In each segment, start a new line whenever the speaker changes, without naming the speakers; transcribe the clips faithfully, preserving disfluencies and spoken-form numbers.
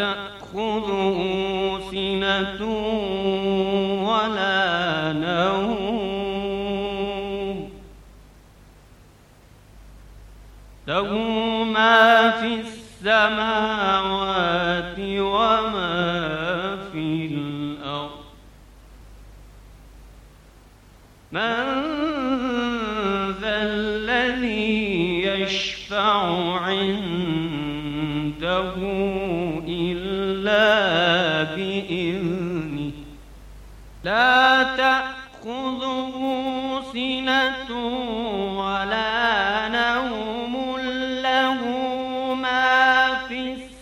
تأخذه سنة ولا نوم له ما في السماوات وما في الأرض من ذا الذي يشفع عنده إلا بإذنه لا تأخذه سنة ولا نوم له ما في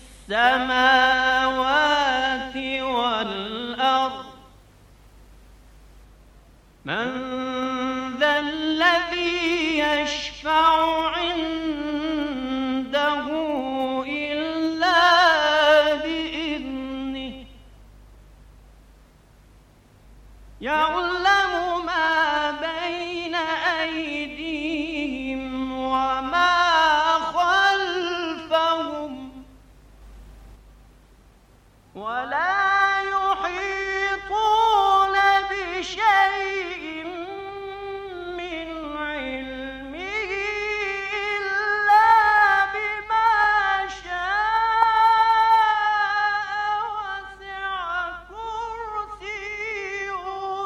السماوات والأرض من ذا الذي يشفع عنده إلا بإذنه يعلم ما بين أيديهم وما خلفهم ولا يحيطون بشيء من علمه إلا بما شاء وسع كرسيه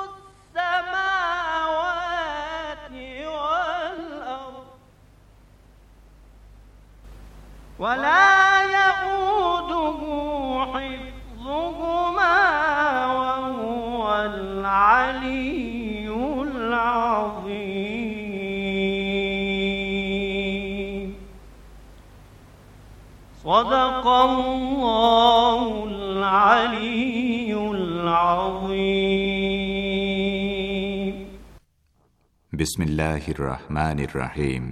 السماوات والأرض ولا يؤوده حفظهما وهو العلي العظيم صدق الله العلي العظيم
বিসমিল্লাহির রহমানির রহিম।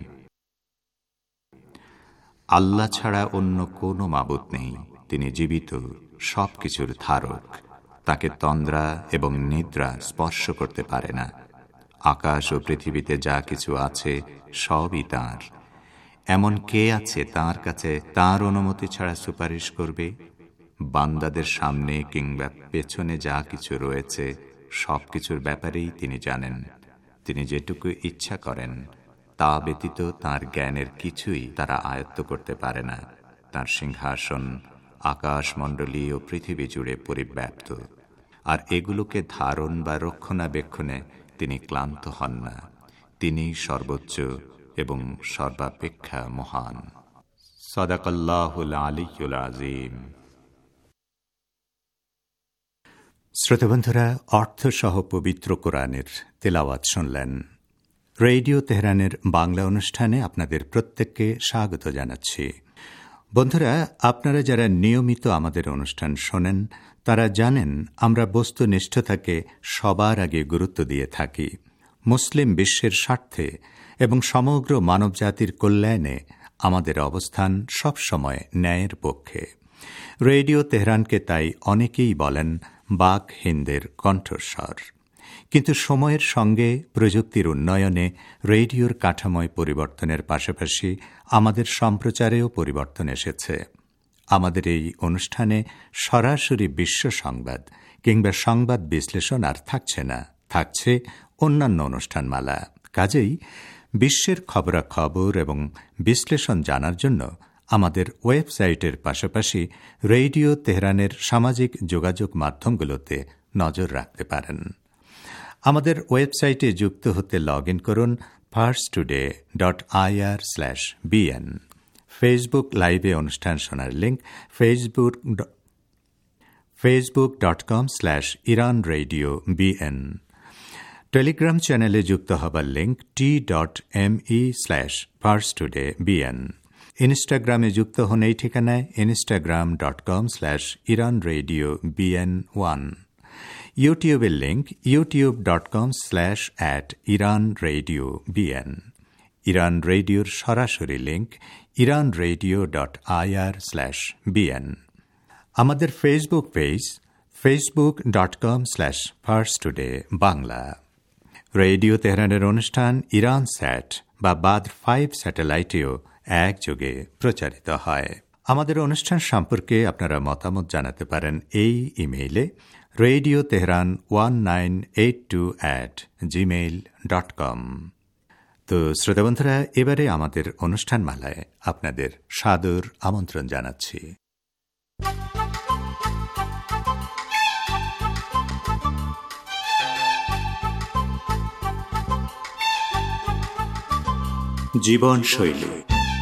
আল্লাহ ছাড়া অন্য কোনো মাবুদ নেই। তিনি জীবিত, সব কিছুর ধারক। তাকে তন্দ্রা এবং নিদ্রা স্পর্শ করতে পারে না। আকাশ ও পৃথিবীতে যা কিছু আছে সবই তাঁর। এমন কে আছে তাঁর কাছে তাঁর অনুমতি ছাড়া সুপারিশ করবে? বান্দাদের সামনে কিংবা পেছনে যা কিছু রয়েছে সব কিছুর ব্যাপারেই তিনি জানেন। তিনি যেটুকু ইচ্ছা করেন তা ব্যতীত তাঁর জ্ঞানের কিছুই তারা আয়ত্ত করতে পারে না। তাঁর সিংহাসন আকাশমণ্ডলী ও পৃথিবী জুড়ে পরিব্যাপ্ত, আর এগুলোকে ধারণ বা রক্ষণাবেক্ষণে তিনি ক্লান্ত হন না। তিনি সর্বোচ্চ এবং সর্বাপেক্ষা মহান। সাদাকাল্লাহুল আলিয়্যুল আযীম। শ্রোতাবন্ধুরা, অর্থসহ পবিত্র কোরআনের তেলাওয়াত শুনলেন। রেডিও তেহরানের বাংলা অনুষ্ঠানে আপনাদের প্রত্যেককে স্বাগত জানাচ্ছি। বন্ধুরা, আপনারা যারা নিয়মিত আমাদের অনুষ্ঠান শোনেন তারা জানেন আমরা বস্তুনিষ্ঠতাকে সবার আগে গুরুত্ব দিয়ে থাকি। মুসলিম বিশ্বের স্বার্থে এবং সমগ্র মানবজাতির কল্যাণে আমাদের অবস্থান সবসময় ন্যায়ের পক্ষে। রেডিও তেহরানকে তাই অনেকেই বলেন বাক হিন্দের কণ্ঠস্বর। কিন্তু সময়ের সঙ্গে প্রযুক্তির উন্নয়নে রেডিওর কাঠামোয় পরিবর্তনের পাশাপাশি আমাদের সম্প্রচারেও পরিবর্তন এসেছে। আমাদের এই অনুষ্ঠানে সরাসরি বিশ্ব সংবাদ কিংবা সংবাদ বিশ্লেষণ আর থাকছে না, থাকছে অন্যান্য অনুষ্ঠানমালা। কাজেই বিশ্বের খবরাখবর এবং বিশ্লেষণ জানার জন্য আমাদের ওয়েবসাইটের পাশাপাশি রেডিও তেহরানের সামাজিক যোগাযোগ মাধ্যমগুলোতে নজর রাখতে পারেন। আমাদের ওয়েবসাইটে যুক্ত হতে লগ ইন করুন first today dot IR slash BN. Facebook লাইভে অনুষ্ঠান শোনার link Facebook Facebook dot com slash Iran radio BN. Telegram চ্যানেলে যুক্ত হবার link T dot M E slash first today BN. ইনস্টাগ্রামে যুক্ত হন এই ঠিকানায় Instagram dot com slash Iran radio BN one. ইউটিউবের link YouTube dot com slash at Iran radio BN. Iran রেডিওর সরাসরি link Iran radio dot IR slash BN. আমাদের Facebook page Facebook dot com slash first today Bangla. Radio তেহরানের অনুষ্ঠান ইরান স্যাট বা বাদ five স্যাটেলাইটেও একযোগে প্রচারিত হয়। আমাদের অনুষ্ঠান সম্পর্কে আপনারা মতামত জানাতে পারেন এই ইমেইলে radio Tehran one nine eight two at Gmail dot com. তো শ্রোতা বন্ধুরা, এবারে আমাদের অনুষ্ঠান মালায় আপনাদের সাদর আমন্ত্রণ জানাচ্ছি। জীবনশৈলী।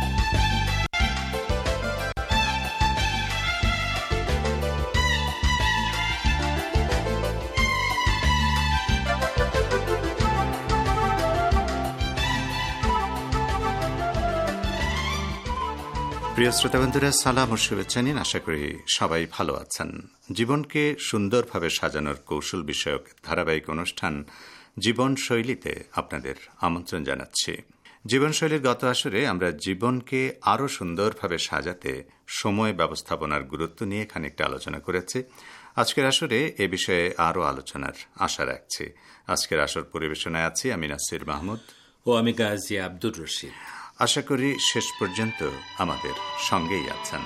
প্রিয় শ্রোতাবন্ধুরা, সালাম ও শুভেচ্ছা নিন। আশা করি সবাই ভালো আছেন। জীবনকে সুন্দরভাবে সাজানোর কৌশল বিষয়ক ধারাবাহিক অনুষ্ঠান জীবনশৈলীতে আপনাদের আমন্ত্রণ জানাচ্ছি। জীবনশৈলীর গত আসরে আমরা জীবনকে আরও সুন্দরভাবে সাজাতে সময় ব্যবস্থাপনার গুরুত্ব নিয়ে খানিকটা আলোচনা করেছি। আজকের আসরে এ বিষয়ে আরও আলোচনার আশা রাখছি। আজকের আসর পরিবেশনায় আছি আমি নাসির মাহমুদ
ও আমি গাজী আব্দুর রশিদ।
আশা করি শেষ পর্যন্ত আমাদের সঙ্গেই আছেন।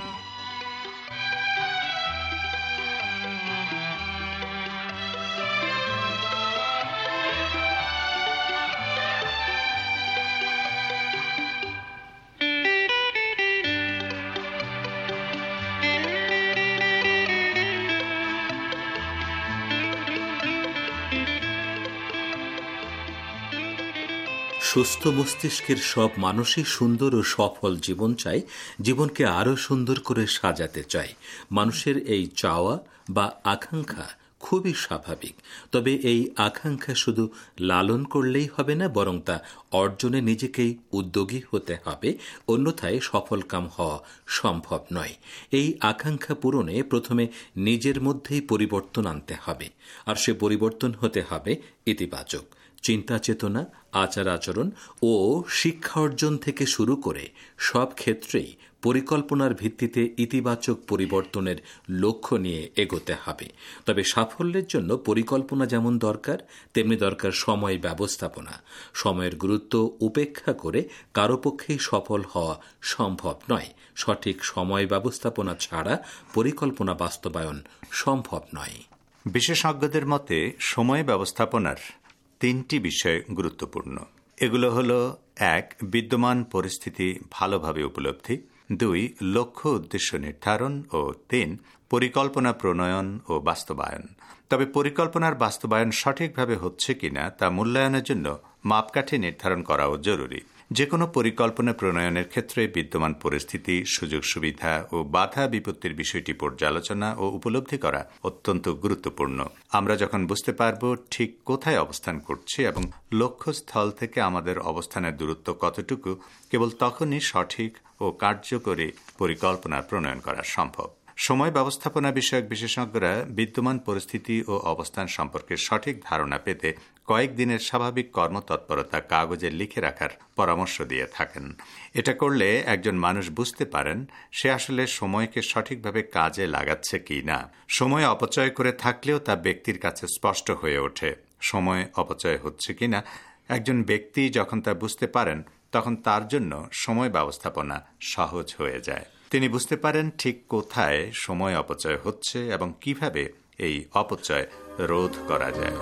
সুস্থ মস্তিষ্কের সব মানুষই সুন্দর ও সফল জীবন চায়, জীবনকে আরও সুন্দর করে সাজাতে চায়। মানুষের এই চাওয়া বা আকাঙ্ক্ষা খুবই স্বাভাবিক। তবে এই আকাঙ্ক্ষা শুধু লালন করলেই হবে না, বরং তা অর্জনে নিজেকেই উদ্যোগী হতে হবে, অন্যথায় সফলকাম হওয়া সম্ভব নয়। এই আকাঙ্ক্ষা পূরণে প্রথমে নিজের মধ্যেই পরিবর্তন আনতে হবে, আর সে পরিবর্তন হতে হবে ইতিবাচক। চিন্তা চেতনা, আচার আচরণ ও শিক্ষা অর্জন থেকে শুরু করে সব ক্ষেত্রেই পরিকল্পনার ভিত্তিতে ইতিবাচক পরিবর্তনের লক্ষ্য নিয়ে এগোতে হবে। তবে সাফল্যের জন্য পরিকল্পনা যেমন দরকার, তেমনি দরকার সময় ব্যবস্থাপনা। সময়ের গুরুত্ব উপেক্ষা করে কারো পক্ষেই সফল হওয়া সম্ভব নয়। সঠিক সময় ব্যবস্থাপনা ছাড়া পরিকল্পনা বাস্তবায়ন সম্ভব নয়।
বিশেষজ্ঞদের মতে সময় ব্যবস্থাপনার তিনটি বিষয় গুরুত্বপূর্ণ। এগুলো হলো: এক, বিদ্যমান পরিস্থিতি ভালোভাবে উপলব্ধি; দুই, লক্ষ্য উদ্দেশ্য নির্ধারণ; ও তিন, পরিকল্পনা প্রণয়ন ও বাস্তবায়ন। তবে পরিকল্পনার বাস্তবায়ন সঠিকভাবে হচ্ছে কিনা তা মূল্যায়নের জন্য মাপকাঠি নির্ধারণ করাও জরুরি। যে কোনো পরিকল্পনা প্রণয়নের ক্ষেত্রে বিদ্যমান পরিস্থিতি, সুযোগ সুবিধা ও বাধা বিপত্তির বিষয়টি পর্যালোচনা ও উপলব্ধি করা অত্যন্ত গুরুত্বপূর্ণ। আমরা যখন বুঝতে পারব ঠিক কোথায় অবস্থান করছি এবং লক্ষ্যস্থল থেকে আমাদের অবস্থানের দূরত্ব কতটুকু, কেবল তখনই সঠিক ও কার্যকরী পরিকল্পনা প্রণয়ন করা সম্ভব। সময় ব্যবস্থাপনা বিষয়ক বিশেষজ্ঞরা বিদ্যমান পরিস্থিতি ও অবস্থান সম্পর্কে সঠিক ধারণা পেতে কয়েকদিনের স্বাভাবিক কর্মতৎপরতা কাগজে লিখে রাখার পরামর্শ দিয়ে থাকেন। এটা করলে একজন মানুষ বুঝতে পারেন সে আসলে সময়কে সঠিকভাবে কাজে লাগাচ্ছে কি না। সময় অপচয় করে থাকলেও তা ব্যক্তির কাছে স্পষ্ট হয়ে ওঠে। সময় অপচয় হচ্ছে কিনা একজন ব্যক্তি যখন তা বুঝতে পারেন, তখন তার জন্য সময় ব্যবস্থাপনা সহজ হয়ে যায়। তিনি বুঝতে পারেন ঠিক কোথায় সময় অপচয় হচ্ছে এবং কিভাবে এই অপচয় রোধ করা যায়।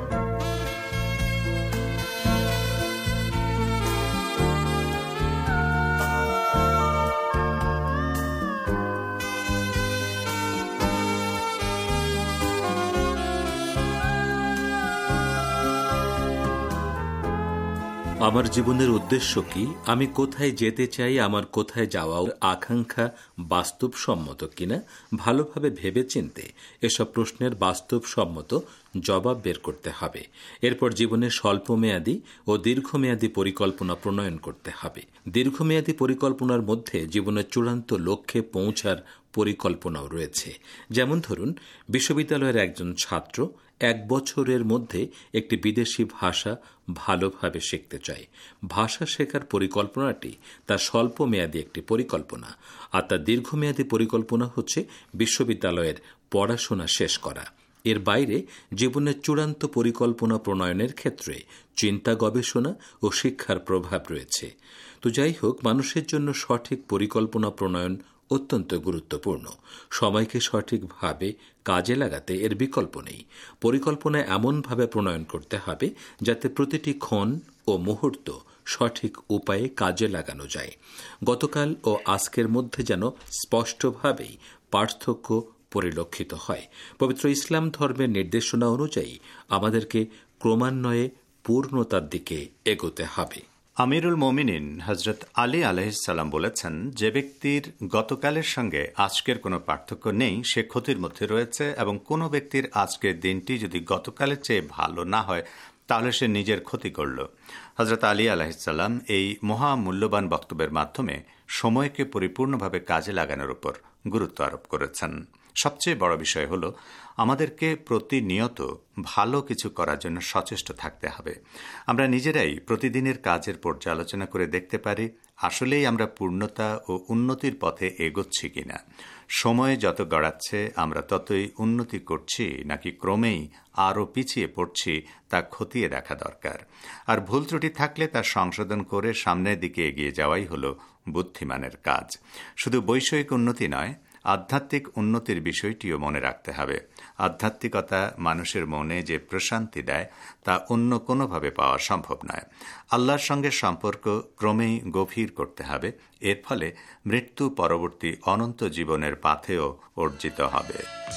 আমার জীবনের উদ্দেশ্য কি, আমি কোথায় যেতে চাই, আমার কোথায় যাওয়া আকাঙ্ক্ষা বাস্তবসম্মত কিনা ভালোভাবে ভেবেচিন্তে এসব প্রশ্নের বাস্তবসম্মত জবাব বের করতে হবে। এরপর জীবনের স্বল্পমেয়াদী ও দীর্ঘমেয়াদী পরিকল্পনা প্রণয়ন করতে হবে। দীর্ঘমেয়াদী পরিকল্পনার মধ্যে জীবনের চূড়ান্ত লক্ষ্যে পৌঁছার পরিকল্পনাও রয়েছে। যেমন ধরুন, বিশ্ববিদ্যালয়ের একজন ছাত্র এক বছরের মধ্যে একটি বিদেশি ভাষা ভালোভাবে শিখতে চায়। ভাষা শেখার পরিকল্পনাটি তার স্বল্প মেয়াদী একটি পরিকল্পনা, আর তার দীর্ঘমেয়াদী পরিকল্পনা হচ্ছে বিশ্ববিদ্যালয়ের পড়াশোনা শেষ করা। এর বাইরে জীবনের চূড়ান্ত পরিকল্পনা প্রণয়নের ক্ষেত্রে চিন্তা, গবেষণা ও শিক্ষার প্রভাব রয়েছে। তো যাই হোক, মানুষের জন্য সঠিক পরিকল্পনা প্রণয়ন অত্যন্ত গুরুত্বপূর্ণ। সময়কে সঠিকভাবে কাজে লাগাতে এর বিকল্প নেই। পরিকল্পনা এমনভাবে প্রণয়ন করতে হবে যাতে প্রতিটি ক্ষণ ও মুহূর্ত সঠিক উপায়ে কাজে লাগানো যায়। গতকাল ও আজকের মধ্যে যেন স্পষ্টভাবেই পার্থক্য পরিলক্ষিত হয়। পবিত্র ইসলাম ধর্মের নির্দেশনা অনুযায়ী আমাদেরকে ক্রমান্বয়ে পূর্ণতার দিকে এগোতে হবে।
আমিরুল মোমিনিন হজরত আলী আলাইহিসসালাম বলেছেন, যে ব্যক্তির গতকালের সঙ্গে আজকের কোনো পার্থক্য নেই সে ক্ষতির মধ্যে রয়েছে, এবং কোনো ব্যক্তির আজকের দিনটি যদি গতকালের চেয়ে ভালো না হয় তাহলে সে নিজের ক্ষতি করল। হজরত আলী আলাইহিসসালাম এই মহামূল্যবান বক্তব্যের মাধ্যমে সময়কে পরিপূর্ণভাবে কাজে লাগানোর উপর গুরুত্ব আরোপ করেছেন। সবচেয়ে বড় বিষয় হল আমাদেরকে প্রতিনিয়ত ভালো কিছু করার জন্য সচেষ্ট থাকতে হবে। আমরা নিজেরাই প্রতিদিনের কাজের পর্যালোচনা করে দেখতে পারি আসলেই আমরা পূর্ণতা ও উন্নতির পথে এগোচ্ছি কিনা। সময় যত গড়াচ্ছে আমরা ততই উন্নতি করছি নাকি ক্রমেই আরও পিছিয়ে পড়ছি তা খতিয়ে দেখা দরকার। আর ভুল ত্রুটি থাকলে তা সংশোধন করে সামনের দিকে এগিয়ে যাওয়াই হল বুদ্ধিমানের কাজ। শুধু বৈষয়িক উন্নতি নয়, আধ্যাত্মিক উন্নতির বিষয়টিও মনে রাখতে হবে। আধ্যাত্মিকতা মানুষের মনে যে প্রশান্তি দেয় তা অন্য কোনোভাবে পাওয়া সম্ভব নয়। আল্লাহর সঙ্গে সম্পর্ক ক্রমেই গভীর করতে হবে। এর ফলে মৃত্যু পরবর্তী অনন্ত জীবনের পাথেও অর্জিত হবে।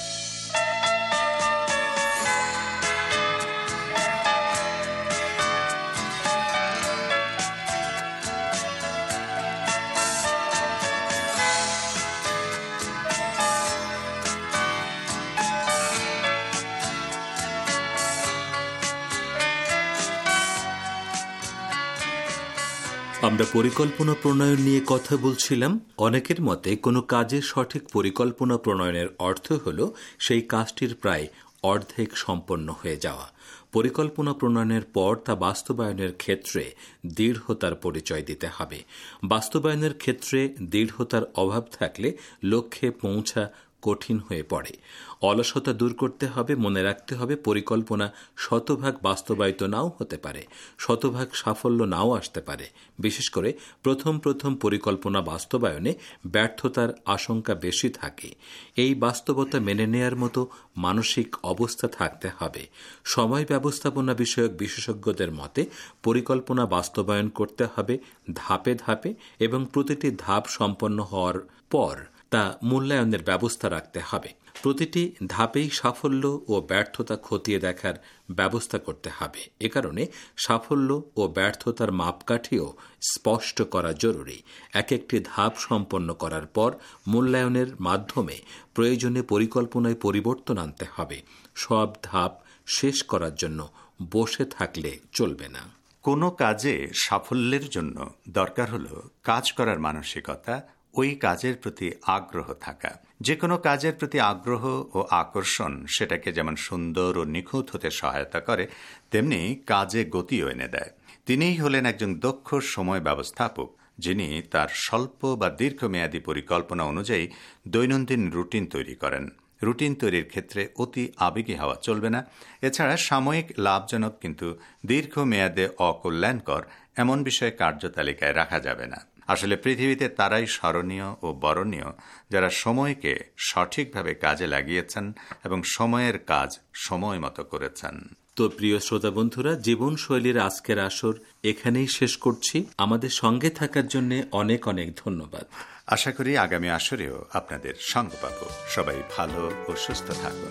আমরা পরিকল্পনা প্রণয়ন নিয়ে কথা বলছিলাম। অনেকের মতে কোনো কাজের সঠিক পরিকল্পনা প্রণয়নের অর্থ হল সেই কাজটির প্রায় অর্ধেক সম্পন্ন হয়ে যাওয়া। পরিকল্পনা প্রণয়নের পর তা বাস্তবায়নের ক্ষেত্রে দৃঢ়তার পরিচয় দিতে হবে। বাস্তবায়নের ক্ষেত্রে দৃঢ়তার অভাব থাকলে লক্ষ্যে পৌঁছা কঠিন হয়ে পড়ে। অলসতা দূর করতে হবে। মনে রাখতে হবে পরিকল্পনা শতভাগ বাস্তবায়িত নাও হতে পারে, শতভাগ সাফল্য নাও আসতে পারে। বিশেষ করে প্রথম প্রথম পরিকল্পনা বাস্তবায়নে ব্যর্থতার আশঙ্কা বেশি থাকে। এই বাস্তবতা মেনে নেয়ার মতো মানসিক অবস্থা থাকতে হবে। সময় ব্যবস্থাপনা বিষয়ক বিশেষজ্ঞদের মতে পরিকল্পনা বাস্তবায়ন করতে হবে ধাপে ধাপে, এবং প্রতিটি ধাপ সম্পন্ন হওয়ার পর তা মূল্যায়নের ব্যবস্থা রাখতে হবে। প্রতিটি ধাপেই সাফল্য ও ব্যর্থতা খতিয়ে দেখার ব্যবস্থা করতে হবে। এ কারণে সাফল্য ও ব্যর্থতার মাপকাঠিও স্পষ্ট করা জরুরি। এক একটি ধাপ সম্পন্ন করার পর মূল্যায়নের মাধ্যমে প্রয়োজনে পরিকল্পনায় পরিবর্তন আনতে হবে। সব ধাপ শেষ করার জন্য বসে থাকলে চলবে না।
কোনো কাজে সাফল্যের জন্য দরকার হল কাজ করার মানসিকতা, ওই কাজের প্রতি আগ্রহ থাকা। যে কোনো কাজের প্রতি আগ্রহ ও আকর্ষণ সেটাকে যেমন সুন্দর ও নিখুঁত হতে সহায়তা করে, তেমনি কাজে গতিও এনে দেয়। তিনিই হলেন একজন দক্ষ সময় ব্যবস্থাপক, যিনি তার স্বল্প বা দীর্ঘমেয়াদী পরিকল্পনা অনুযায়ী দৈনন্দিন রুটিন তৈরি করেন। রুটিন তৈরির ক্ষেত্রে অতি আবেগী হওয়া চলবে না। এছাড়া সাময়িক লাভজনক কিন্তু দীর্ঘমেয়াদে অকল্যাণকর এমন বিষয় কার্যতালিকায় রাখা যাবে না। আসলে পৃথিবীতে তারাই স্মরণীয় ও বরণীয় যারা সময়কে সঠিকভাবে কাজে লাগিয়েছেন এবং সময়ের কাজ সময় মতো করেছেন।
তো প্রিয় শ্রোতা বন্ধুরা, জীবনশৈলীর আজকের আসর এখানেই শেষ করছি। আমাদের সঙ্গে থাকার জন্য অনেক অনেক ধন্যবাদ।
আশা করি আগামী আসরেও আপনাদের সঙ্গ পাব। সবাই ভালো ও সুস্থ থাকুন।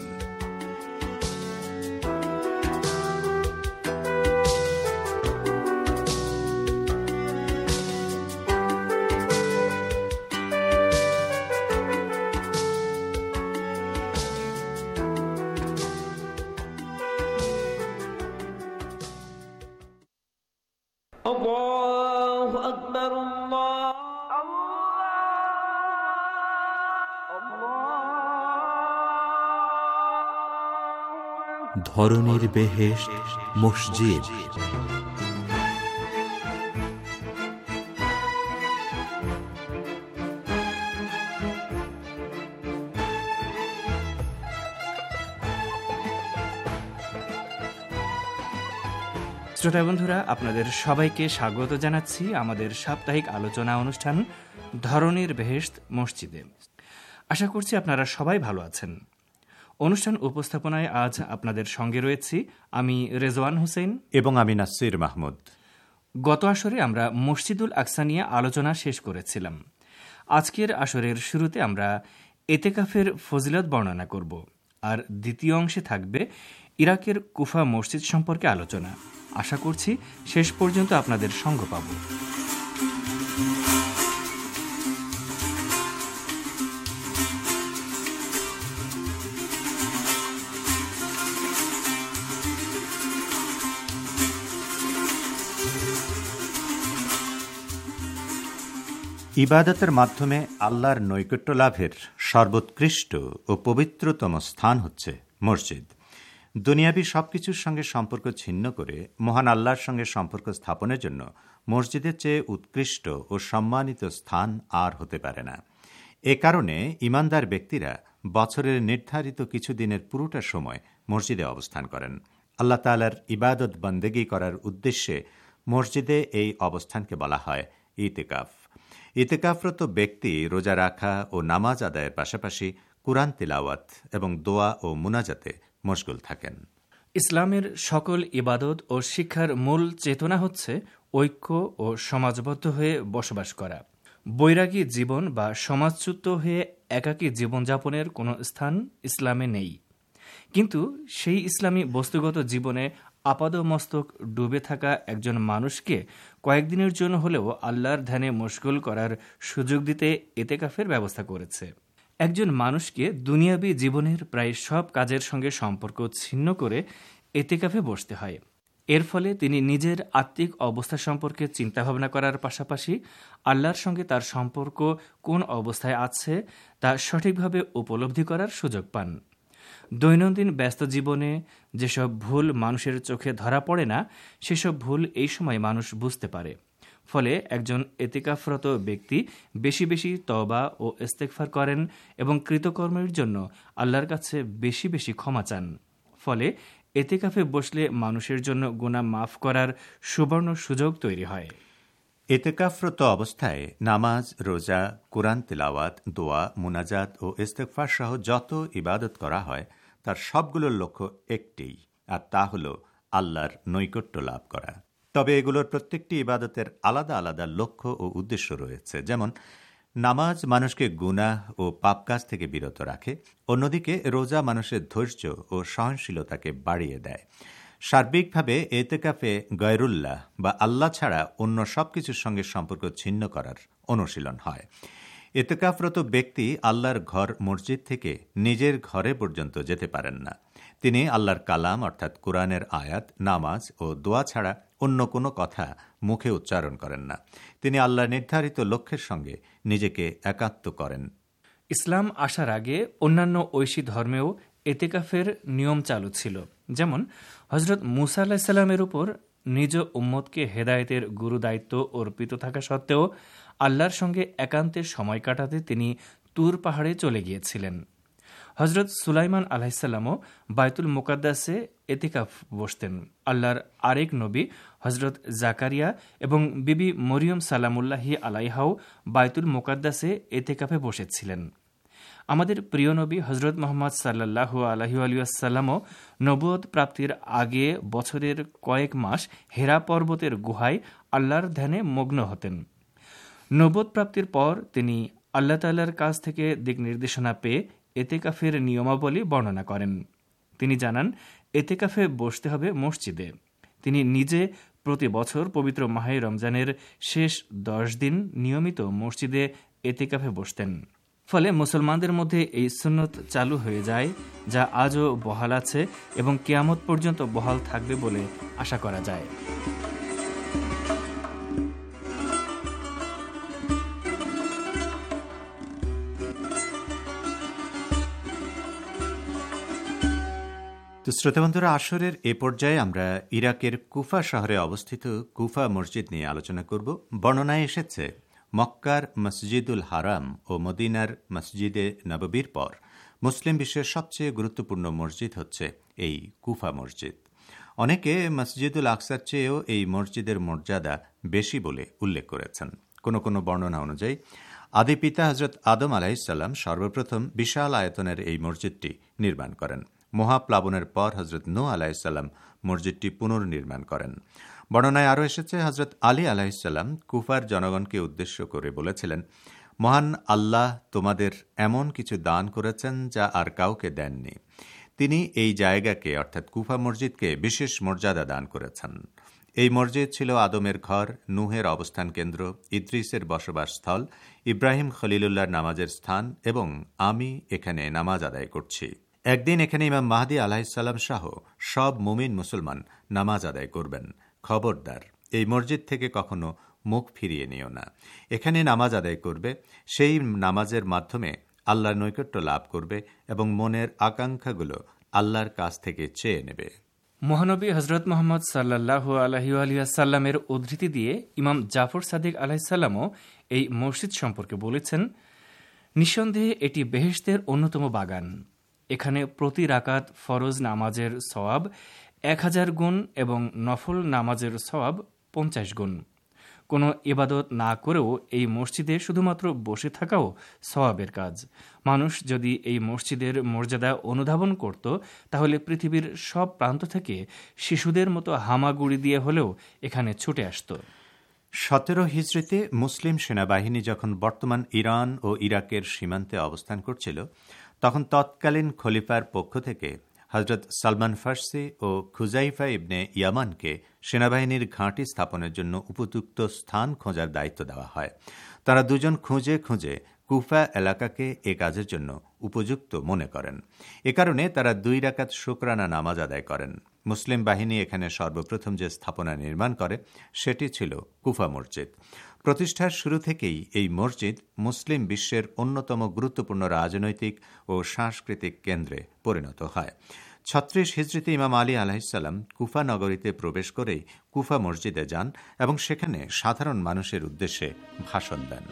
আল্লাহু আকবার, আল্লাহ
ধরনীর বেহেশত মসজিদ।
শ্রোতা বন্ধুরা, আপনাদের সবাইকে স্বাগত জানাচ্ছি আমাদের সাপ্তাহিক আলোচনা অনুষ্ঠান ধরনীর বেহেশত মসজিদে। আশা করছি আপনারা সবাই ভালো আছেন। অনুষ্ঠান উপস্থাপনায় আজ আপনাদের সঙ্গে রয়েছি আমি রেজওয়ান হোসেন
এবং আমি নাসির মাহমুদ।
গত আসরে আমরা মসজিদুল আকসা নিয়ে আলোচনা শেষ করেছিলাম। আজকের আসরের শুরুতে আমরা এতেকাফের ফজিলত বর্ণনা করব, আর দ্বিতীয় অংশে থাকবে ইরাকের কুফা মসজিদ সম্পর্কে আলোচনা। আশা করছি শেষ পর্যন্ত আপনাদের সঙ্গ পাব।
ইবাদতের মাধ্যমে আল্লাহর নৈকট্য লাভের সর্বোৎকৃষ্ট ও পবিত্রতম স্থান হচ্ছে মসজিদ। দুনিয়াবি সবকিছুর সঙ্গে সম্পর্ক ছিন্ন করে মহান আল্লাহর সঙ্গে সম্পর্ক স্থাপনের জন্য মসজিদের চেয়ে উৎকৃষ্ট ও সম্মানিত স্থান আর হতে পারে না। এ কারণে ঈমানদার ব্যক্তিরা বছরের নির্ধারিত কিছু দিনের পুরোটা সময় মসজিদে অবস্থান করেন। আল্লাহ তাআলার ইবাদত বন্দেগী করার উদ্দেশ্যে মসজিদে এই অবস্থানকে বলা হয় ইতিকাফ। ইতিকাফরত ব্যক্তি রোজা রাখা ও নামাজ আদায়ের পাশাপাশি কুরআন তিলাওয়াত এবং দোয়া ও মুনাজাতে মশগুল থাকেন।
ইসলামের সকল ইবাদত ও শিক্ষার মূল চেতনা হচ্ছে ঐক্য ও সমাজবদ্ধ হয়ে বসবাস করা। বৈরাগী জীবন বা সমাজচ্যুত হয়ে একাকী জীবনযাপনের কোনো স্থান ইসলামে নেই। কিন্তু সেই ইসলামী বস্তুগত জীবনে আপাদমস্তক ডুবে থাকা একজন মানুষকে কয়েকদিনের জন্য হলেও আল্লাহর ধ্যানে মশগুল করার সুযোগ দিতে এতেকাফের ব্যবস্থা করেছে। একজন মানুষকে দুনিয়াবী জীবনের প্রায় সব কাজের সঙ্গে সম্পর্ক ছিন্ন করে এতেকাফে বসতে হয়। এর ফলে তিনি নিজের আত্মিক অবস্থা সম্পর্কে চিন্তাভাবনা করার পাশাপাশি আল্লাহর সঙ্গে তার সম্পর্ক কোন অবস্থায় আছে তা সঠিকভাবে উপলব্ধি করার সুযোগ পান। দৈনন্দিন ব্যস্ত জীবনে যেসব ভুল মানুষের চোখে ধরা পড়ে না, সেসব ভুল এই সময় মানুষ বুঝতে পারে। ফলে একজন এতেকাফরত ব্যক্তি বেশি বেশি তওবা ও ইস্তেগফার করেন এবং কৃতকর্মের জন্য আল্লাহর কাছে বেশি বেশি ক্ষমা চান। ফলে এতেকাফে বসলে মানুষের জন্য গুনাহ মাফ করার সুবর্ণ সুযোগ তৈরি হয়।
এতেকাফরত অবস্থায় নামাজ, রোজা, কুরআন তিলাওয়াত, দোয়া, মুনাজাত ও ইস্তেগফার সহ যত ইবাদত করা হয় তার সবগুলোর লক্ষ্য একটিই, আর তা হল আল্লাহর নৈকট্য লাভ করা। তবে এগুলোর প্রত্যেকটি ইবাদতের আলাদা আলাদা লক্ষ্য ও উদ্দেশ্য রয়েছে। যেমন নামাজ মানুষকে গুনাহ ও পাপ কাজ থেকে বিরত রাখে, অন্যদিকে রোজা মানুষের ধৈর্য ও সহনশীলতাকে বাড়িয়ে দেয়। সার্বিকভাবে এতেকাফে গয়রুল্লাহ বা আল্লাহ ছাড়া অন্য সবকিছুর সঙ্গে সম্পর্ক ছিন্ন করার অনুশীলন হয়। এতেকাফরত ব্যক্তি আল্লাহর ঘর মসজিদ থেকে নিজের ঘরে পর্যন্ত যেতে পারেন না। তিনি আল্লাহর কালাম অর্থাৎ কুরআনের আয়াত, নামাজ ও দোয়া ছাড়া অন্য কোনো কথা মুখে উচ্চারণ করেন না। তিনি আল্লাহ নির্ধারিত লক্ষ্যের সঙ্গে নিজেকে একাত্ম করেন।
ইসলাম আসার আগে অন্যান্য ঐশী ধর্মেও এতেকাফের নিয়ম চালু ছিল। যেমন হজরত মুসা আলাইহিস সালামের উপর নিজ উম্মতকে হেদায়েতের গুরু দায়িত্ব অর্পিত থাকা সত্ত্বেও আল্লাহর সঙ্গে একান্তে সময় কাটাতে তিনি তুর পাহাড়ে চলে গিয়েছিলেন। হজরত সুলাইমান আলাইহিস সালামও বাইতুল মুকাদ্দাসে এতেকাফ বসতেন। আল্লাহর আরেক নবী হজরত জাকারিয়া এবং বিবি মরিয়ম সালামুল্লাহি আলাইহাও বাইতুল মুকাদ্দাসে এতেকাফে বসেছিলেন। আমাদের প্রিয় নবী হজরত মোহাম্মদ সাল্লাল্লাহু আলাইহি ওয়াসাল্লামও নবুয়ত প্রাপ্তির আগে বছরের কয়েক মাস হেরা পর্বতের গুহায় আল্লাহর ধ্যানে মগ্ন হতেন। নবুয়ত প্রাপ্তির পর তিনি আল্লাহ তাআলার কাছ থেকে দিক নির্দেশনা পেয়ে এতেকাফের নিয়মাবলী বর্ণনা করেন। তিনি জানান, এতেকাফে বসতে হবে মসজিদে। তিনি নিজে প্রতি বছর পবিত্র মাহে রমজানের শেষ দশ দিন নিয়মিত মসজিদে এতেকাফে বসতেন। ফলে মুসলমানদের মধ্যে এই সুন্নত চালু হয়ে যায়, যা আজও বহাল আছে এবং কিয়ামত পর্যন্ত বহাল থাকবে বলে আশা করা যায়।
তো শ্রোতাবন্ধুরা, আসরের এ পর্যায়ে আমরা ইরাকের কুফা শহরে অবস্থিত কুফা মসজিদ নিয়ে আলোচনা করব। বর্ণনায় এসেছে, মক্কার মসজিদুল হারাম ও মদিনার মসজিদে নববীর পর মুসলিম বিশ্বের সবচেয়ে গুরুত্বপূর্ণ মসজিদ হচ্ছে এই কুফা মসজিদ। অনেকে মসজিদুল আকসার চেয়েও এই মসজিদের মর্যাদা বেশি বলে উল্লেখ করেছেন। কোনো কোনো বর্ণনা অনুযায়ী আদি পিতা হজরত আদম আলাইহিসসালাম সর্বপ্রথম বিশাল আয়তনের এই মসজিদটি নির্মাণ করেন। মহাপ্লাবনের পর হজরত নূহ আলাইহিসসালাম মসজিদটি পুনর্নির্মাণ করেন। বর্ণনায় আরও এসেছে, হজরত আলী আলাইহিসসালাম কুফার জনগণকে উদ্দেশ্য করে বলেছিলেন, মহান আল্লাহ তোমাদের এমন কিছু দান করেছেন যা আর কাউকে দেননি। তিনি এই জায়গাকে অর্থাৎ কুফা মসজিদকে বিশেষ মর্যাদা দান করেছেন। এই মসজিদ ছিল আদমের ঘর, নূহের অবস্থান কেন্দ্র, ইদ্রিসের বসবাস স্থল, ইব্রাহিম খলিলুল্লাহর নামাজের স্থান এবং আমি এখানে নামাজ আদায় করছি। একদিন এখানে ইমাম মাহদী আলাইহিসসালাম সহ সব মুমিন মুসলমান নামাজ আদায় করবেন। খবরদার, এই মসজিদ থেকে কখনো মুখ ফিরিয়ে নিও না। এখানে নামাজ আদায় করবে, সেই নামাজের মাধ্যমে আল্লাহর নৈকট্য লাভ করবে এবং মনের আকাঙ্ক্ষাগুলো আল্লাহর কাছ থেকে চেয়ে নেবে।
মহানবী হজরত মোহাম্মদ সাল্লাল্লাহু আলাইহি ওয়াসাল্লামের উদ্ধৃতি দিয়ে ইমাম জাফর সাদিক আলাইহিসসালামও এই মসজিদ সম্পর্কে বলেছেন, নিঃসন্দেহে এটি বেহেশতের অন্যতম বাগান। এখানে প্রতি রাকাত ফরজ নামাজের সওয়াব এক হাজার গুণ এবং নফল নামাজের সওয়াব পঞ্চাশ গুণ। কোনো ইবাদত না করেও এই মসজিদে শুধুমাত্র বসে থাকাও সওয়াবের কাজ। মানুষ যদি এই মসজিদের মর্যাদা অনুধাবন করত, তাহলে পৃথিবীর সব প্রান্ত থেকে শিশুদের মতো হামাগুড়ি দিয়ে হলেও এখানে ছুটে আসত।
সতেরো হিজরিতে মুসলিম সেনাবাহিনী যখন বর্তমান ইরান ও ইরাকের সীমান্তে অবস্থান করছিল, তখন তৎকালীন খলিফার পক্ষ থেকে হজরত সালমান ফার্সি ও খুজাইফা ইবনে ইয়ামানকে সেনাবাহিনীর ঘাঁটি স্থাপনের জন্য উপযুক্ত স্থান খোঁজার দায়িত্ব দেওয়া হয়। তারা দুজন খুঁজে খুঁজে কুফা এলাকাকে এ কাজের জন্য উপযুক্ত মনে করেন। এ কারণে তারা দুই রাকাত শুকরানা নামাজ আদায় করেন। মুসলিম বাহিনী এখানে সর্বপ্রথম যে স্থাপনা নির্মাণ করে সেটি ছিল কুফা মসজিদ। প্রতিষ্ঠার শুরু থেকেই এই মসজিদ মুসলিম বিশ্বের অন্যতম গুরুত্বপূর্ণ রাজনৈতিক ও সাংস্কৃতিক কেন্দ্রে পরিণত হয়। ছত্রিশ হিজরিতে ইমাম আলী আলাইহিসসালাম কুফা নগরীতে প্রবেশ করেই কুফা মসজিদে যান এবং সেখানে সাধারণ মানুষের উদ্দেশ্যে ভাষণ দেন।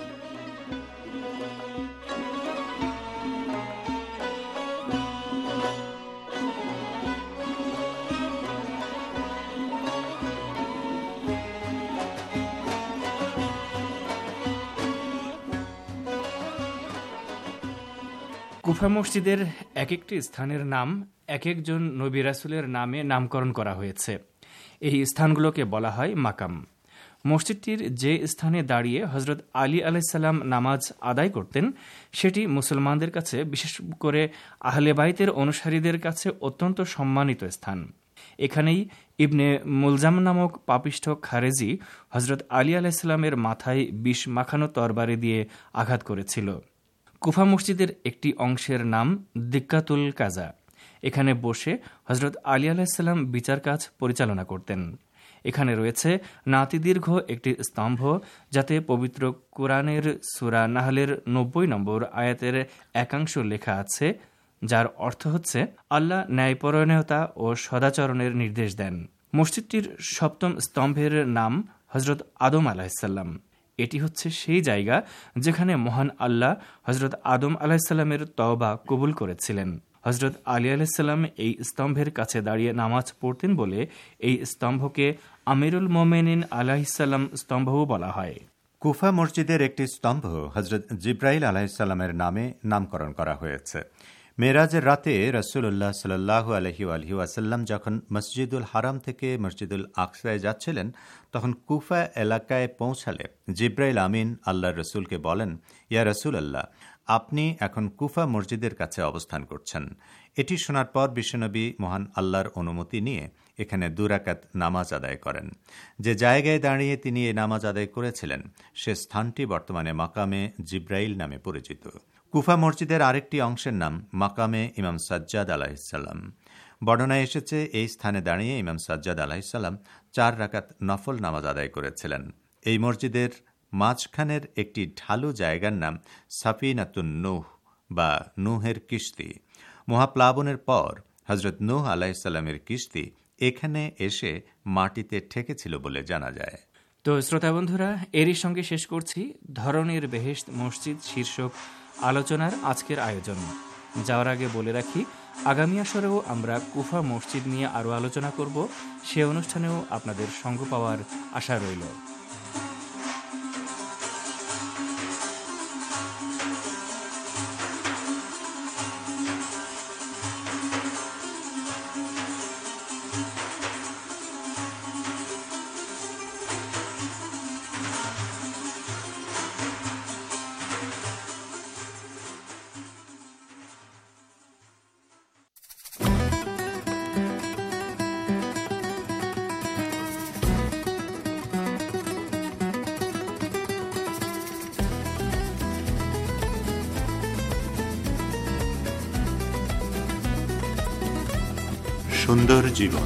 কুফা মসজিদের এক একটি স্থানের নাম এক একজন নবী রাসূলের নামে নামকরণ করা হয়েছে। এই স্থানগুলোকে বলা হয় মাকাম। মসজিদটির যে স্থানে দাঁড়িয়ে হজরত আলী আলাইহিসসালাম নামাজ আদায় করতেন, সেটি মুসলমানদের কাছে, বিশেষ করে আহলে বাইতের অনুসারীদের কাছে অত্যন্ত সম্মানিত স্থান। এখানেই ইবনে মুলজাম নামক পাপিষ্ঠ খারেজি হজরত আলী আলাইহিসসালামের মাথায় বিষ মাখানো তরবারি দিয়ে আঘাত করেছিল। কুফা মসজিদের একটি অংশের নাম দিক্কাতুল কাজা। এখানে বসে হজরত আলী আলাইহিসসালাম বিচার কাজ পরিচালনা করতেন। এখানে রয়েছে নাতিদীর্ঘ একটি স্তম্ভ, যাতে পবিত্র কুরআনের সূরা নাহলের নব্বই নম্বর আয়াতের একাংশ লেখা আছে, যার অর্থ হচ্ছে আল্লাহ ন্যায়পরায়ণতা ও সদাচরণের নির্দেশ দেন। মসজিদটির সপ্তম স্তম্ভের নাম হজরত আদম আলাইহিসসালাম। এটি হচ্ছে সেই জায়গা যেখানে মহান আল্লাহ হজরত আদম আলাহিসাল্লামের তওবা কবুল করেছিলেন। হজরত আলী আলাইহিসসালাম এই স্তম্ভের কাছে দাঁড়িয়ে নামাজ পড়তেন বলে এই স্তম্ভকে আমিরুল মোমেনিন আলাইহিসসালাম স্তম্ভও বলা হয়।
কুফা মসজিদের একটি স্তম্ভ হজরত জিব্রাইল আলাইহিসসালামের নামে নামকরণ করা হয়েছে। মেরাজের রাতে রাসূলুল্লাহ সাল্লাল্লাহু আলাইহি ওয়ালিহি ওয়াসাল্লাম যখন মসজিদুল হারাম থেকে মসজিদুল আকসায় যাচ্ছিলেন, তখন কুফা এলাকায় পৌঁছালে জিব্রাইল আমিন আল্লাহর রসুলকে বলেন, ইয়া রাসূলুল্লাহ, আপনি এখন কুফা মসজিদের কাছে অবস্থান করছেন। এটি শোনার পর বিশ্বনবী মহান আল্লাহর অনুমতি নিয়ে এখানে দুরাকাত নামাজ আদায় করেন। যে জায়গায় দাঁড়িয়ে তিনি এই নামাজ আদায় করেছিলেন সে স্থানটি বর্তমানে মাকামে জিব্রাইল নামে পরিচিত। কুফা মসজিদের আরেকটি অংশের নাম মাকামে ইমাম সাজ্জাদ আলাইহিসসালাম। বর্ণনায় এসেছে, এই স্থানে দাঁড়িয়ে ইমাম সাজ্জাদ আলাইহিসসালাম চার রাকাত নফল নামাজ আদায় করেছিলেন। এই মসজিদের মাঝখানের একটি ঢালু জায়গার নাম সাফিনাতুন নূহ বা নূহের কিস্তি। মহাপ্লাবনের পর হজরত নূহ আলাইহিসসালামের কিস্তি এখানে এসে মাটিতে ঠেকেছিল বলে জানা যায়।
তো শ্রোতা বন্ধুরা, এরই সঙ্গে শেষ করছি ধরনের বেহেশত মসজিদ শীর্ষক আলোচনার আজকের আয়োজন। যাওয়ার আগে বলে রাখি, আগামী আসরেও আমরা কুফা মসজিদ নিয়ে আরও আলোচনা করব, সে অনুষ্ঠানেও আপনাদের সঙ্গ পাওয়ার আশা রইল।
সুন্দর জীবন।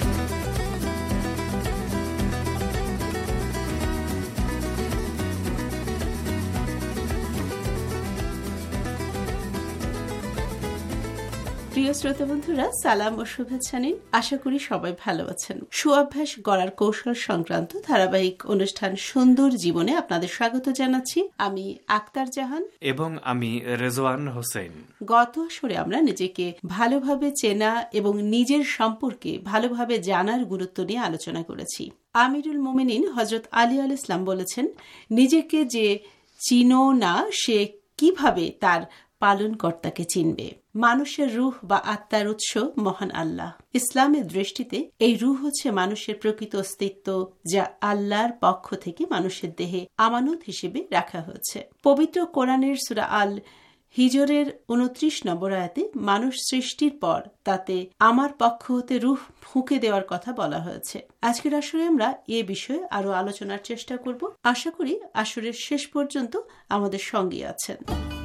প্রিয় শ্রোতা বন্ধুরা, সালাম ও শুভেচ্ছা নিন। আশা করি সবাই ভালো আছেন। সুঅভ্যাস গড়ার কৌশল সংক্রান্ত ধারাবাহিক অনুষ্ঠান সুন্দর জীবনে আপনাদের স্বাগত জানাচ্ছি। আমি আক্তার জাহান
এবং আমি রেজওয়ান হোসেন।
গত আসরে আমরা নিজেকে ভালোভাবে চেনা এবং নিজের সম্পর্কে ভালোভাবে জানার গুরুত্ব নিয়ে আলোচনা করেছি। আমিরুল মোমিনিন হযরত আলী আলাইহিস সালাম বলেছেন, নিজেকে যে চিনো না সে কিভাবে তার পালনকর্তাকে চিনবে। মানুষের রূহ বা আত্মার উৎস মহান আল্লাহ। ইসলামের দৃষ্টিতে এই রূহ হচ্ছে মানুষের প্রকৃত অস্তিত্ব, যা আল্লাহর পক্ষ থেকে মানুষের দেহে আমানত হিসেবে রাখা হয়েছে। পবিত্র কোরআনের সূরা আল হিজরের উনত্রিশ নম্বর আয়াতে মানুষ সৃষ্টির পর তাতে আমার পক্ষ হতে রূহ ফুঁকে দেওয়ার কথা বলা হয়েছে। আজকের আসরে আমরা এ বিষয়ে আরো আলোচনার চেষ্টা করব। আশা করি আসরের শেষ পর্যন্ত আমাদের সঙ্গে আছেন।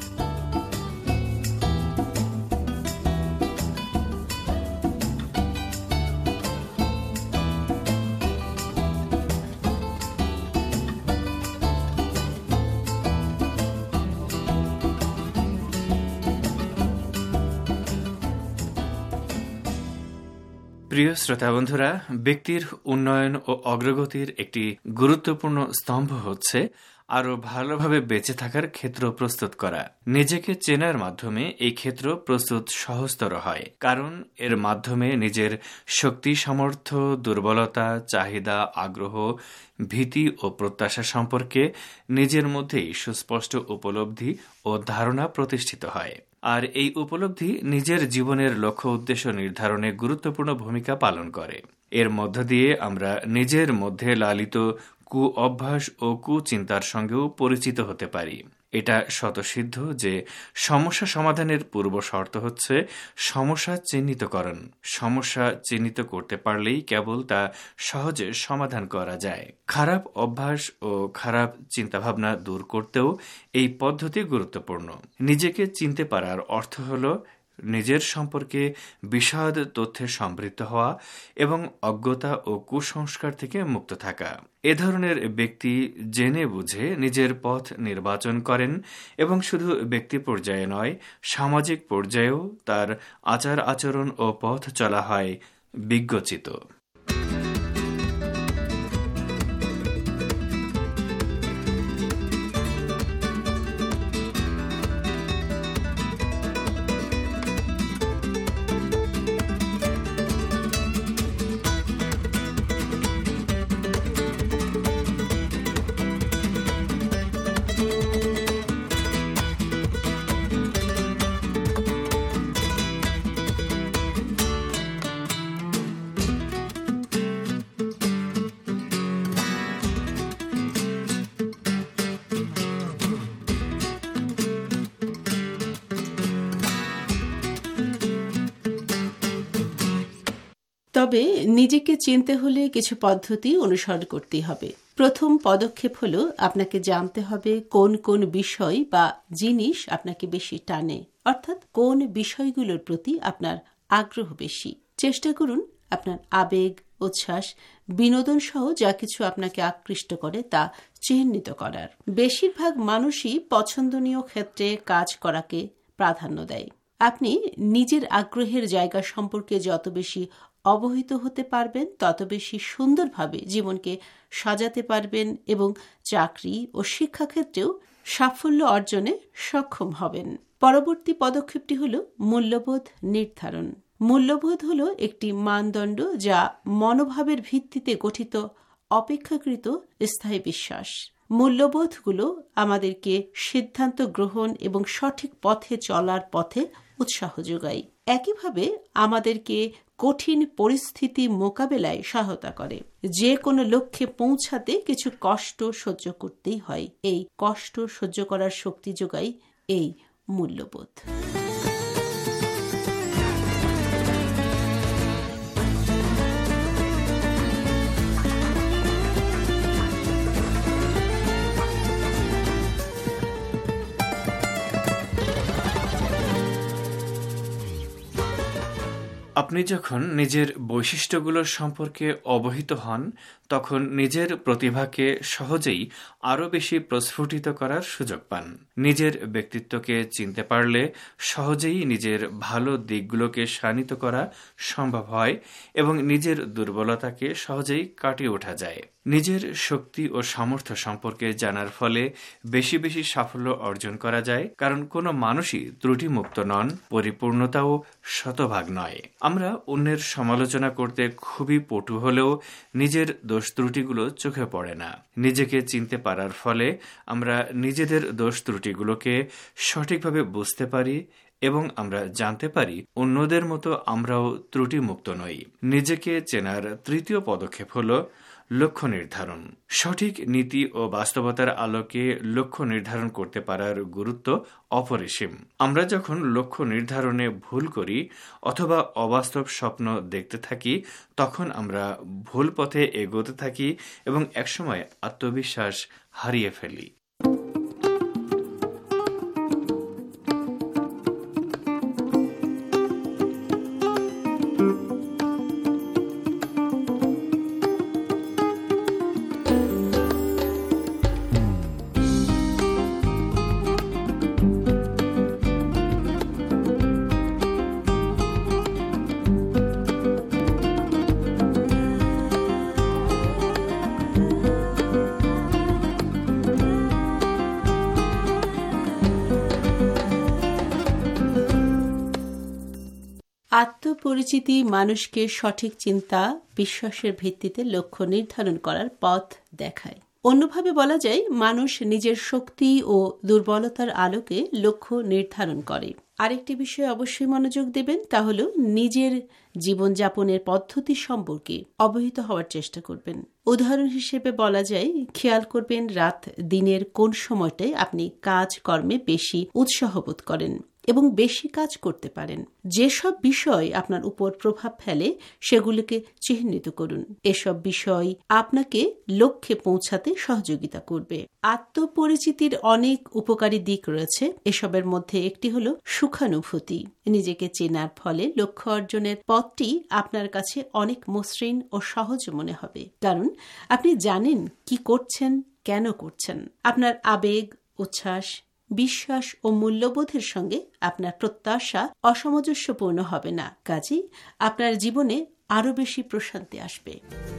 প্রিয় শ্রোতা বন্ধুরা, ব্যক্তির উন্নয়ন ও অগ্রগতির একটি গুরুত্বপূর্ণ স্তম্ভ হচ্ছে আরো ভালোভাবে বেঁচে থাকার ক্ষেত্র প্রস্তুত করা। নিজেকে চেনার মাধ্যমে এই ক্ষেত্র প্রস্তুত সহজতর হয়, কারণ এর মাধ্যমে নিজের শক্তি, সামর্থ্য, দুর্বলতা, চাহিদা, আগ্রহ, ভীতি ও প্রত্যাশা সম্পর্কে নিজের মধ্যেই সুস্পষ্ট উপলব্ধি ও ধারণা প্রতিষ্ঠিত হয়। আর এই উপলব্ধি নিজের জীবনের লক্ষ্য উদ্দেশ্য নির্ধারণে গুরুত্বপূর্ণ ভূমিকা পালন করে। এর মধ্য দিয়ে আমরা নিজের মধ্যে লালিত কু অভ্যাস ও কুচিন্তার সঙ্গেও পরিচিত হতে পারি। এটা স্বতঃসিদ্ধ যে সমস্যা সমাধানের পূর্ব শর্ত হচ্ছে সমস্যা চিহ্নিতকরণ। সমস্যা চিহ্নিত করতে পারলেই কেবল তা সহজে সমাধান করা যায়। খারাপ অভ্যাস ও খারাপ চিন্তাভাবনা দূর করতেও এই পদ্ধতি গুরুত্বপূর্ণ। নিজেকে চিনতে পারার অর্থ হল নিজের সম্পর্কে বিশদ তথ্যে সমৃদ্ধ হওয়া এবং অজ্ঞতা ও কুসংস্কার থেকে মুক্ত থাকা। এ ধরনের ব্যক্তি জেনে বুঝে নিজের পথ নির্বাচন করেন এবং শুধু ব্যক্তি পর্যায়ে নয়, সামাজিক পর্যায়েও তার আচার আচরণ ও পথ চলা হয় বিজ্ঞচিত।
তবে নিজেকে চিনতে হলে কিছু পদ্ধতি অনুসরণ করতে হবে। প্রথম পদক্ষেপ হলো আপনাকে জানতে হবে কোন কোন বিষয় বা জিনিস আপনাকে বেশি টানে, অর্থাৎ কোন বিষয়গুলোর প্রতি আপনার আগ্রহ বেশি। চেষ্টা করুন আপনার আবেগ, উচ্ছ্বাস, বিনোদন সহ যা কিছু আপনাকে আকৃষ্ট করে তা চিহ্নিত করার। বেশিরভাগ মানুষই পছন্দনীয় ক্ষেত্রে কাজ করাকে প্রাধান্য দেয়। আপনি নিজের আগ্রহের জায়গা সম্পর্কে যত বেশি অবহিত হতে পারবেন তত বেশি সুন্দরভাবে জীবনকে সাজাতে পারবেন এবং চাকরি ও শিক্ষাক্ষেত্রেও সাফল্য অর্জনে সক্ষম হবেন। পরবর্তী পদক্ষেপটি হল মূল্যবোধ নির্ধারণ। মূল্যবোধ হল একটি মানদণ্ড যা মনোভাবের ভিত্তিতে গঠিত অপেক্ষাকৃত স্থায়ী বিশ্বাস। মূল্যবোধগুলো আমাদেরকে সিদ্ধান্ত গ্রহণ এবং সঠিক পথে চলার পথে উৎসাহ যোগায়। একইভাবে আমাদেরকে কঠিন পরিস্থিতি মোকাবেলায় সহায়তা করে। যে কোনো লক্ষ্যে পৌঁছাতে কিছু কষ্ট সহ্য করতেই হয়। এই কষ্ট সহ্য করার শক্তি যোগায় এই মূল্যবোধ।
আপনি যখন নিজের বৈশিষ্ট্যগুলো সম্পর্কে অবহিত হন, তখন নিজের প্রতিভাকে সহজেই আরও বেশি প্রস্ফুটিত করার সুযোগ পান। নিজের ব্যক্তিত্বকে চিনতে পারলে সহজেই নিজের ভালো দিকগুলোকে শানিত করা সম্ভব হয় এবং নিজের দুর্বলতাকে সহজেই কাটিয়ে ওঠা যায়। নিজের শক্তি ও সামর্থ্য সম্পর্কে জানার ফলে বেশি বেশি সাফল্য অর্জন করা যায়, কারণ কোনো মানুষই ত্রুটিমুক্ত নন, পরিপূর্ণতাও শতভাগ নয়। আমরা অন্যের সমালোচনা করতে খুবই পটু হলেও নিজের দোষ ত্রুটিগুলো চোখে পড়ে না। নিজেকে চিনতে পারার ফলে আমরা নিজেদের দোষ ত্রুটিগুলোকে সঠিকভাবে বুঝতে পারি এবং আমরা জানতে পারি অন্যদের মতো আমরাও ত্রুটিমুক্ত নই। নিজেকে চেনার তৃতীয় পদক্ষেপ হল লক্ষ্য নির্ধারণ। সঠিক নীতি ও বাস্তবতার আলোকে লক্ষ্য নির্ধারণ করতে পারার গুরুত্ব অপরিসীম। আমরা যখন লক্ষ্য নির্ধারণে ভুল করি অথবা অবাস্তব স্বপ্ন দেখতে থাকি, তখন আমরা ভুল পথে এগোতে থাকি এবং একসময় আত্মবিশ্বাস হারিয়ে ফেলি।
আত্মপরিচিতি মানুষকে সঠিক চিন্তা বিশ্বাসের ভিত্তিতে লক্ষ্য নির্ধারণ করার পথ দেখায়। অন্যভাবে বলা যায়, মানুষ নিজের শক্তি ও দুর্বলতার আলোকে লক্ষ্য নির্ধারণ করে। আরেকটি বিষয়ে অবশ্যই মনোযোগ দেবেন, তা হল নিজের জীবনযাপনের পদ্ধতি সম্পর্কে অবহিত হওয়ার চেষ্টা করবেন। উদাহরণ হিসেবে বলা যায়, খেয়াল করবেন রাত দিনের কোন সময়টায় আপনি কাজ কর্মে বেশি উৎসাহ বোধ করেন এবং বেশি কাজ করতে পারেন। যেসব বিষয় আপনার উপর প্রভাব ফেলে সেগুলিকে চিহ্নিত করুন। এসব বিষয় আপনাকে লক্ষ্যে পৌঁছাতে সহযোগিতা করবে। আত্মপরিচিতির অনেক উপকারী দিক রয়েছে। এসবের মধ্যে একটি হল সুখানুভূতি। নিজেকে চেনার ফলে লক্ষ্য অর্জনের পথটি আপনার কাছে অনেক মসৃণ ও সহজ মনে হবে, কারণ আপনি জানেন কি করছেন, কেন করছেন। আপনার আবেগ, উচ্ছ্বাস, বিশ্বাস ও মূল্যবোধের সঙ্গে আপনার প্রত্যাশা অসামঞ্জস্যপূর্ণ হবে না। কাজেই আপনার জীবনে আরও বেশি প্রশান্তি আসবে।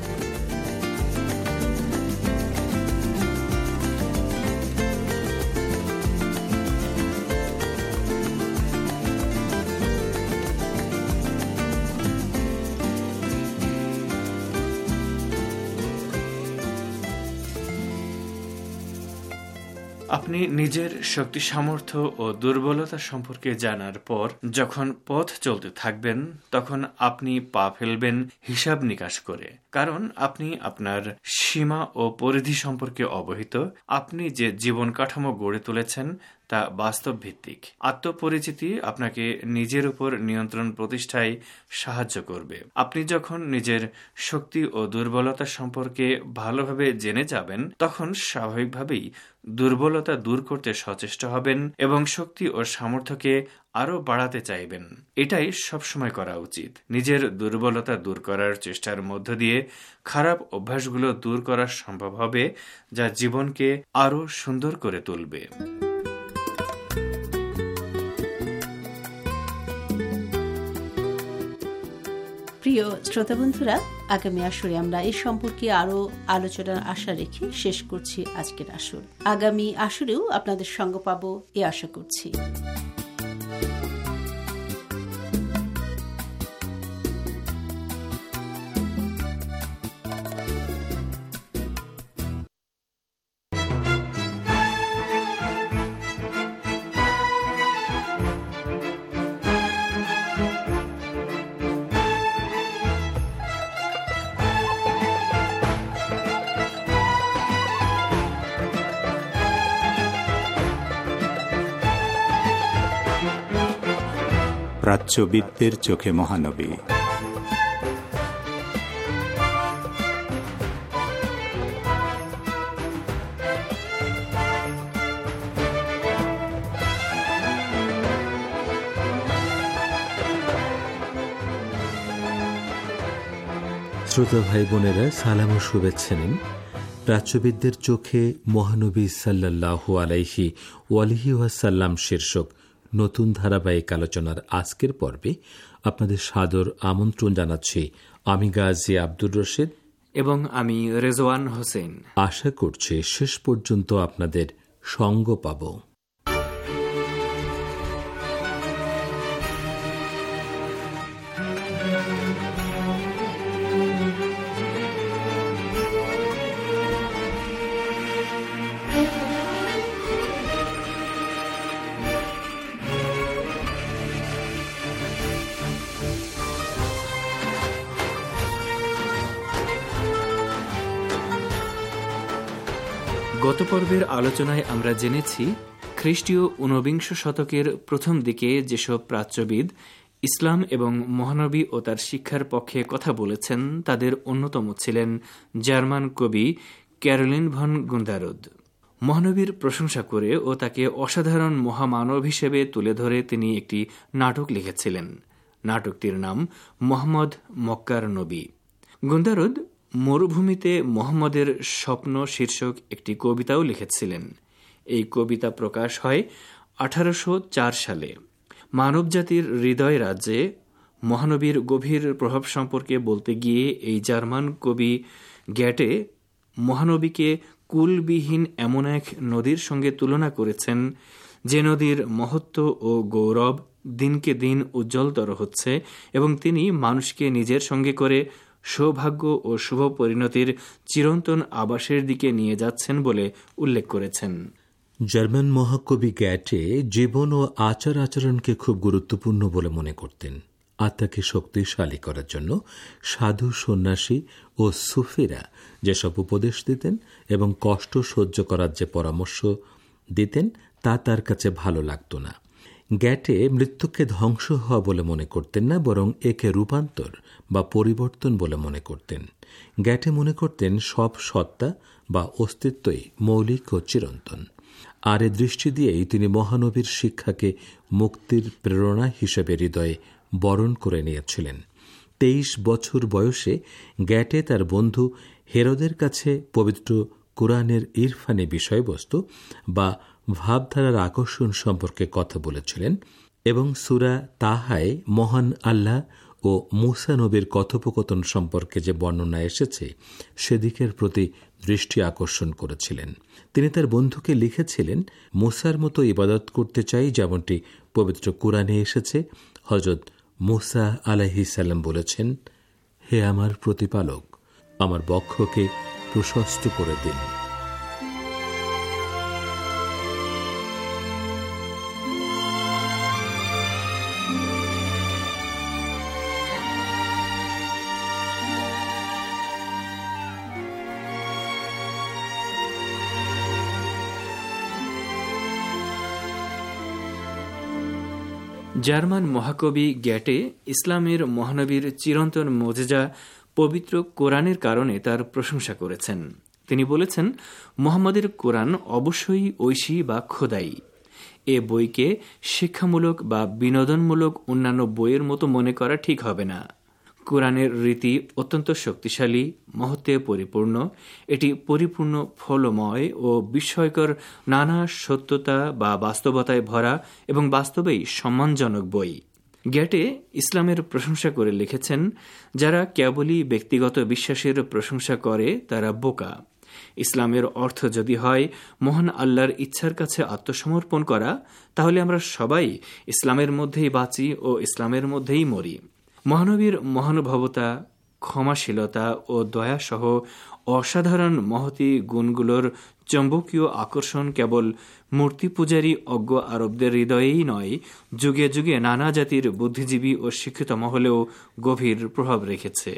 আপনি নিজের শক্তি, সামর্থ্য ও দুর্বলতা সম্পর্কে জানার পর যখন পথ চলতে থাকবেন, তখন আপনি পা ফেলবেন হিসাব নিকাশ করে, কারণ আপনি আপনার সীমা ও পরিধি সম্পর্কে অবহিত। আপনি যে জীবন কাঠামো গড়ে তুলেছেন তা বাস্তব ভিত্তিক। আত্মপরিচিতি আপনাকে নিজের উপর নিয়ন্ত্রণ প্রতিষ্ঠায় সাহায্য করবে। আপনি যখন নিজের শক্তি ও দুর্বলতা সম্পর্কে ভালোভাবে জেনে যাবেন, তখন স্বাভাবিকভাবেই দুর্বলতা দূর করতে সচেষ্ট হবেন এবং শক্তি ও সামর্থ্যকে আরও বাড়াতে চাইবেন। এটাই সবসময় করা উচিত। নিজের দুর্বলতা দূর করার চেষ্টার মধ্য দিয়ে খারাপ অভ্যাসগুলো দূর করা সম্ভব হবে, যা জীবনকে আরও সুন্দর করে তুলবে।
প্রিয় শ্রোতা বন্ধুরা, আগামী আসরে আমরা এই সম্পর্কে আরো আলোচনার আশা রেখে শেষ করছি আজকের আসর। আগামী আসরেও আপনাদের সঙ্গ পাবো এ আশা করছি।
প্রাচ্যবিদদের চোখে মহানবী।
শ্রোতা ভাই বোনেরা, সালাম ও শুভেচ্ছা নিন। প্রাচ্যবিদদের চোখে মহানবী সাল্লাল্লাহু আলাইহি ওয়ালিহি ওয়াসাল্লাম শীর্ষক নতুন ধারাবাহিক আলোচনার আজকের পর্বে আপনাদের সাদর আমন্ত্রণ জানাচ্ছি আমি গাজী আব্দুর রশিদ
এবং আমি রেজওয়ান হোসেন।
আশা করছি শেষ পর্যন্ত আপনাদের সঙ্গ পাব।
গত পর্বের আলোচনায় আমরা জেনেছি খ্রিস্টীয় ঊনবিংশ শতকের প্রথম দিকে যেসব প্রাচ্যবিদ ইসলাম এবং মহানবী ও তার শিক্ষার পক্ষে কথা বলেছেন তাদের অন্যতম ছিলেন জার্মান কবি ক্যারোলিন ভন গুন্দারুদ। মহানবীর প্রশংসা করে ও তাকে অসাধারণ মহামানব হিসেবে তুলে ধরে তিনি একটি নাটক লিখেছিলেন। নাটকটির নাম মোহাম্মদ মক্কার নবী। গুন্দারুদ মরুভূমিতে মোহাম্মদের স্বপ্ন শীর্ষক একটি কবিতাও লিখেছিলেন। এই কবিতা প্রকাশ হয় আঠারোশো চার সালে। মানবজাতির হৃদয় রাজ্যে মহানবীর গভীর প্রভাব সম্পর্কে বলতে গিয়ে এই জার্মান কবি গ্যাটে মহানবীকে কুলবিহীন এমন এক নদীর সঙ্গে তুলনা করেছেন যে নদীর মহত্ব ও গৌরব দিনকে দিন উজ্জ্বলতর হচ্ছে এবং তিনি মানুষকে নিজের সঙ্গে করে সৌভাগ্য ও শুভ পরিণতির চিরন্তন আবাসের দিকে নিয়ে যাচ্ছেন বলে উল্লেখ করেছেন।
জার্মান মহাকবি গ্যাটে জীবন ও আচার আচরণকে খুব গুরুত্বপূর্ণ বলে মনে করতেন। আত্মাকে শক্তিশালী করার জন্য সাধু সন্ন্যাসী ও সুফিরা যেসব উপদেশ দিতেন এবং কষ্ট সহ্য করার যে পরামর্শ দিতেন তা তার কাছে ভালো লাগত না। গ্যাটে মৃত্যুকে ধ্বংস হওয়া বলে মনে করতেন না, বরং একে রূপান্তর বা পরিবর্তন বলে মনে করতেন। গ্যাটে মনে করতেন সব সত্তা বা অস্তিত্বই মৌলিক ও চিরন্তন। আর এ দৃষ্টি দিয়েই তিনি মহানবীর শিক্ষাকে মুক্তির প্রেরণা হিসেবে হৃদয়ে বরণ করে নিয়েছিলেন। তেইশ বছর বয়সে গ্যাটে তার বন্ধু হেরোদের কাছে পবিত্র কুরআনের ইরফানি বিষয়বস্তু বা ভাবধারার আকর্ষণ সম্পর্কে কথা বলেছিলেন এবং সূরা তাহায় মহান আল্লাহ ও মূসা নবীর কথোপকথন সম্পর্কে যে বর্ণনা এসেছে সেদিকের প্রতি দৃষ্টি আকর্ষণ করেছিলেন। তিনি তার বন্ধুকে লিখেছিলেন, মূসার মতো ইবাদত করতে চাই যেমনটি পবিত্র কুরআনে এসেছে। হযরত মূসা আলাইহিস সালাম বলেছেন, হে আমার প্রতিপালক, আমার বক্ষকে প্রশস্ত করে দিন।
জার্মান মহাকবি গ্যাটে ইসলামের মহানবীর চিরন্তন মোজেজা পবিত্র কোরআনের কারণে তার প্রশংসা করেছেন। তিনি বলেছেন, মুহাম্মদের কোরআন অবশ্যই ঐশী বা খোদাই। এ বইকে শিক্ষামূলক বা বিনোদনমূলক অন্যান্য বইয়ের মতো মনে করা ঠিক হবে না। কোরআনের রীতি অত্যন্ত শক্তিশালী, মহত্বে পরিপূর্ণ। এটি পরিপূর্ণ ফলময় ও বিস্ময়কর নানা সত্যতা বা বাস্তবতায় ভরা এবং বাস্তবেই সম্মানজনক বই। গ্যাটে ইসলামের প্রশংসা করে লিখেছেন, যারা কেবলই ব্যক্তিগত বিশ্বাসের প্রশংসা করে তারা বোকা। ইসলামের অর্থ যদি হয় মহান আল্লাহর ইচ্ছার কাছে আত্মসমর্পণ করা, তাহলে আমরা সবাই ইসলামের মধ্যেই বাঁচি ও ইসলামের মধ্যেই মরি। মহানবীর মহানুভবতা, ক্ষমাশীলতা ও দয়াসহ অসাধারণ মহতী গুণগুলোর চম্বকীয় আকর্ষণ কেবল মূর্তি পূজারী অজ্ঞ আরবদের হৃদয়েই নয়, যুগে যুগে নানা জাতির বুদ্ধিজীবী ও শিক্ষিত মহলেও গভীর প্রভাব রেখেছে।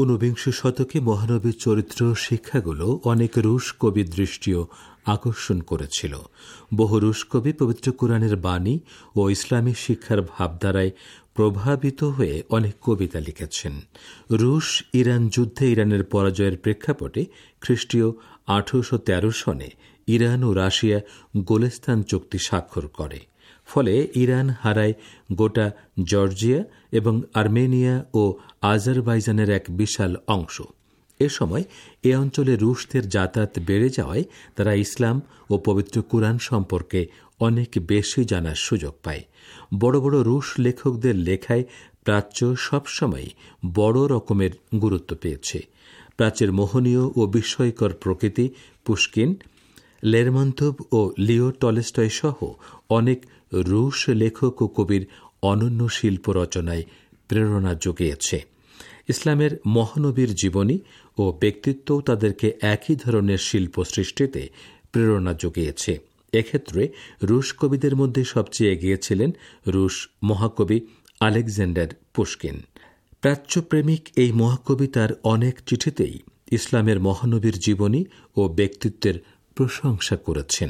ঊনবিংশ শতকে মহানবীর চরিত্র শিক্ষাগুলো অনেক রুশ কবির দৃষ্টিও আকর্ষণ করেছিল। বহু রুশ কবি পবিত্র কুরআনের বাণী ও ইসলামী শিক্ষার ভাবধারায় প্রভাবিত হয়ে অনেক কবিতা লিখেছেন। রুশ ইরান যুদ্ধে ইরানের পরাজয়ের প্রেক্ষাপটে খ্রিস্টীয় আঠারোশো তেরো সনে ইরান ও রাশিয়া গোলেস্তান চুক্তি স্বাক্ষর করে। ফলে ইরান হারায় গোটা জর্জিয়া এবং আর্মেনিয়া ও আজারবাইজানের এক বিশাল অংশ। এ সময় এ অঞ্চলে রুশদের যাতায়াত বেড়ে যাওয়ায় তারা ইসলাম ও পবিত্র কুরআন সম্পর্কে অনেক বেশি জানার সুযোগ পায়। বড় বড় রুশ লেখকদের লেখায় প্রাচ্য সবসময় বড় রকমের গুরুত্ব পেয়েছে। প্রাচ্যের মোহনীয় ও বিস্ময়কর প্রকৃতি পুশকিন, লেরমন্তভ ও লিও টলস্টয় সহ অনেক রুশ লেখক ও কবির অনন্য শিল্প রচনায় প্রেরণা জুগিয়েছে। ইসলামের মহানবীর জীবনী ও ব্যক্তিত্বও তাদেরকে একই ধরনের শিল্প সৃষ্টিতে প্রেরণা জুগিয়েছে। এক্ষেত্রে রুশ কবিদের মধ্যে সবচেয়ে এগিয়ে ছিলেন রুশ মহাকবি আলেকজান্ডার পুশকিন। প্রাচ্যপ্রেমিক এই মহাকবি তার অনেক চিঠিতেই ইসলামের মহানবীর জীবনী ও ব্যক্তিত্বের প্রশংসা করেছেন।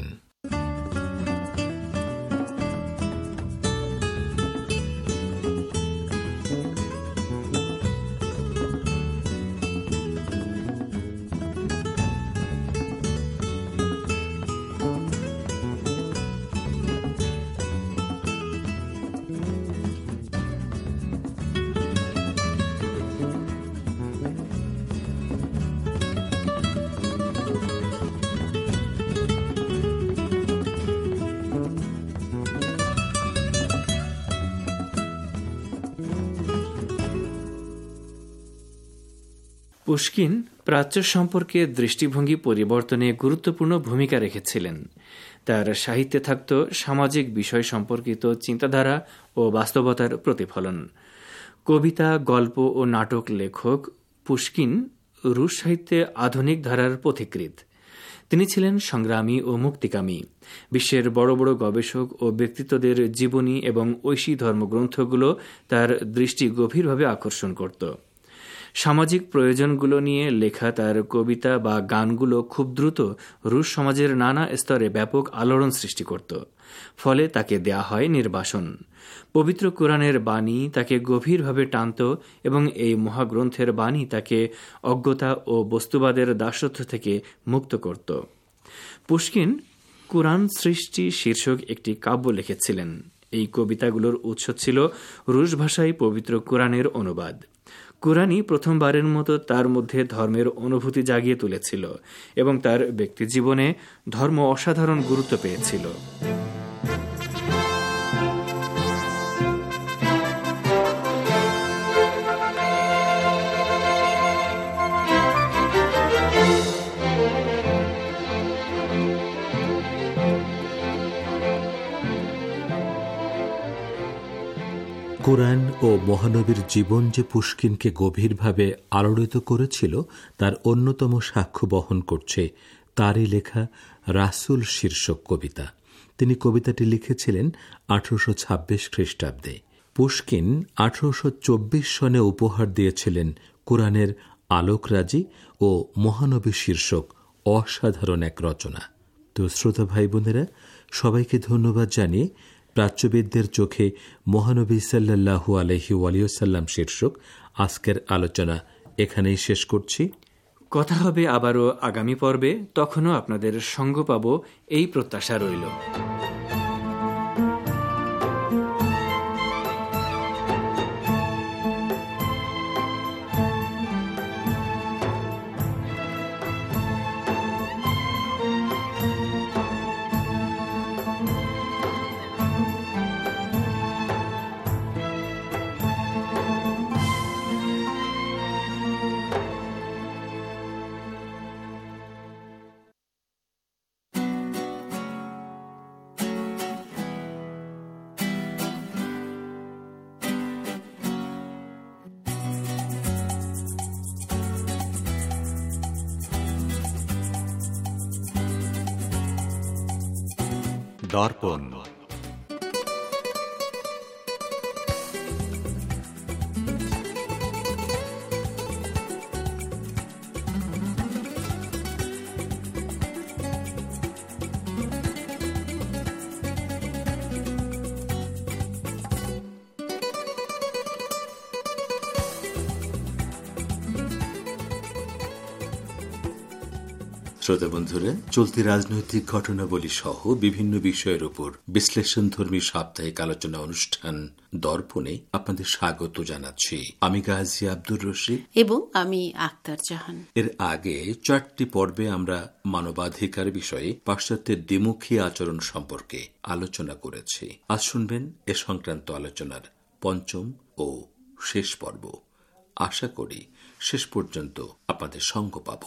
পুশকিন প্রাচ্য সম্পর্কে দৃষ্টিভঙ্গি পরিবর্তনে গুরুত্বপূর্ণ ভূমিকা রেখেছিলেন। তার সাহিত্যে থাকত সামাজিক বিষয় সম্পর্কিত চিন্তাধারা ও বাস্তবতার প্রতিফলন। কবিতা, গল্প ও নাটক লেখক পুশকিন রুশ সাহিত্যে আধুনিক ধারার পথিকৃৎ। তিনি ছিলেন সংগ্রামী ও মুক্তিকামী। বিশ্বের বড় বড় গবেষক ও ব্যক্তিত্বদের জীবনী এবং ঐশী ধর্মগ্রন্থগুলো তার দৃষ্টি গভীরভাবে আকর্ষণ করত। সামাজিক প্রয়োজনগুলো নিয়ে লেখা তার কবিতা বা গানগুলো খুব দ্রুত রুশ সমাজের নানা স্তরে ব্যাপক আলোড়ন সৃষ্টি করত। ফলে তাকে দেয়া হয় নির্বাসন। পবিত্র কুরআনের বাণী তাকে গভীরভাবে টানত এবং এই মহাগ্রন্থের বাণী তাকে অজ্ঞতা ও বস্তুবাদের দাসত্ব থেকে মুক্ত করত। পুশকিন কুরআন সৃষ্টি শীর্ষক একটি কাব্য লিখেছিলেন। এই কবিতাগুলোর উৎস ছিল রুশ ভাষায় পবিত্র কুরআনের অনুবাদ। কুরআনই প্রথমবারের মতো তার মধ্যে ধর্মের অনুভূতি জাগিয়ে তুলেছিল এবং তার ব্যক্তিজীবনে ধর্ম অসাধারণ গুরুত্ব পেয়েছিল।
কুরআন ও মহানবীর জীবন যে পুশকিনকে গভীরভাবে আলোড়িত করেছিল তার অন্যতম সাক্ষ্য বহন করছে তারই লেখা রাসূল শীর্ষক কবিতা। তিনি কবিতাটি লিখেছিলেন আঠারোশো ছাব্বিশ খ্রিস্টাব্দে। পুশকিন আঠারোশো চব্বিশ সনে উপহার দিয়েছিলেন কুরআনের আলোকরাজি ও মহানবী শীর্ষক অসাধারণ এক রচনা। তো শ্রোতা ভাই বোনেরা, সবাইকে ধন্যবাদ জানিয়ে প্রাচ্যবিদদের চোখে মহানবী সাল্লাল্লাহু আলাইহি ওয়াসাল্লাম শীর্ষক আজকের আলোচনা এখানেই শেষ করছি।
কথা হবে আবারও আগামী পর্বে। তখনও আপনাদের সঙ্গ পাব এই প্রত্যাশা রইল।
দর্পণ।
শ্রোতা বন্ধুরা, চলতি রাজনৈতিক ঘটনাবলী সহ বিভিন্ন বিষয়ের উপর বিশ্লেষণধর্মী সাপ্তাহিক আলোচনা অনুষ্ঠান দর্পণে আপনাদের স্বাগত জানাচ্ছি। আমি গাজী আব্দুর রশিদ
এবং আমি আক্তার জাহান।
এর আগে চারটি পর্বে আমরা মানবাধিকার বিষয়ে পাশ্চাত্যের দ্বিমুখী আচরণ সম্পর্কে আলোচনা করেছি। আজ শুনবেন এ সংক্রান্ত আলোচনার পঞ্চম ও শেষ পর্ব। আশা করি শেষ পর্যন্ত আপনাদের সঙ্গ পাব।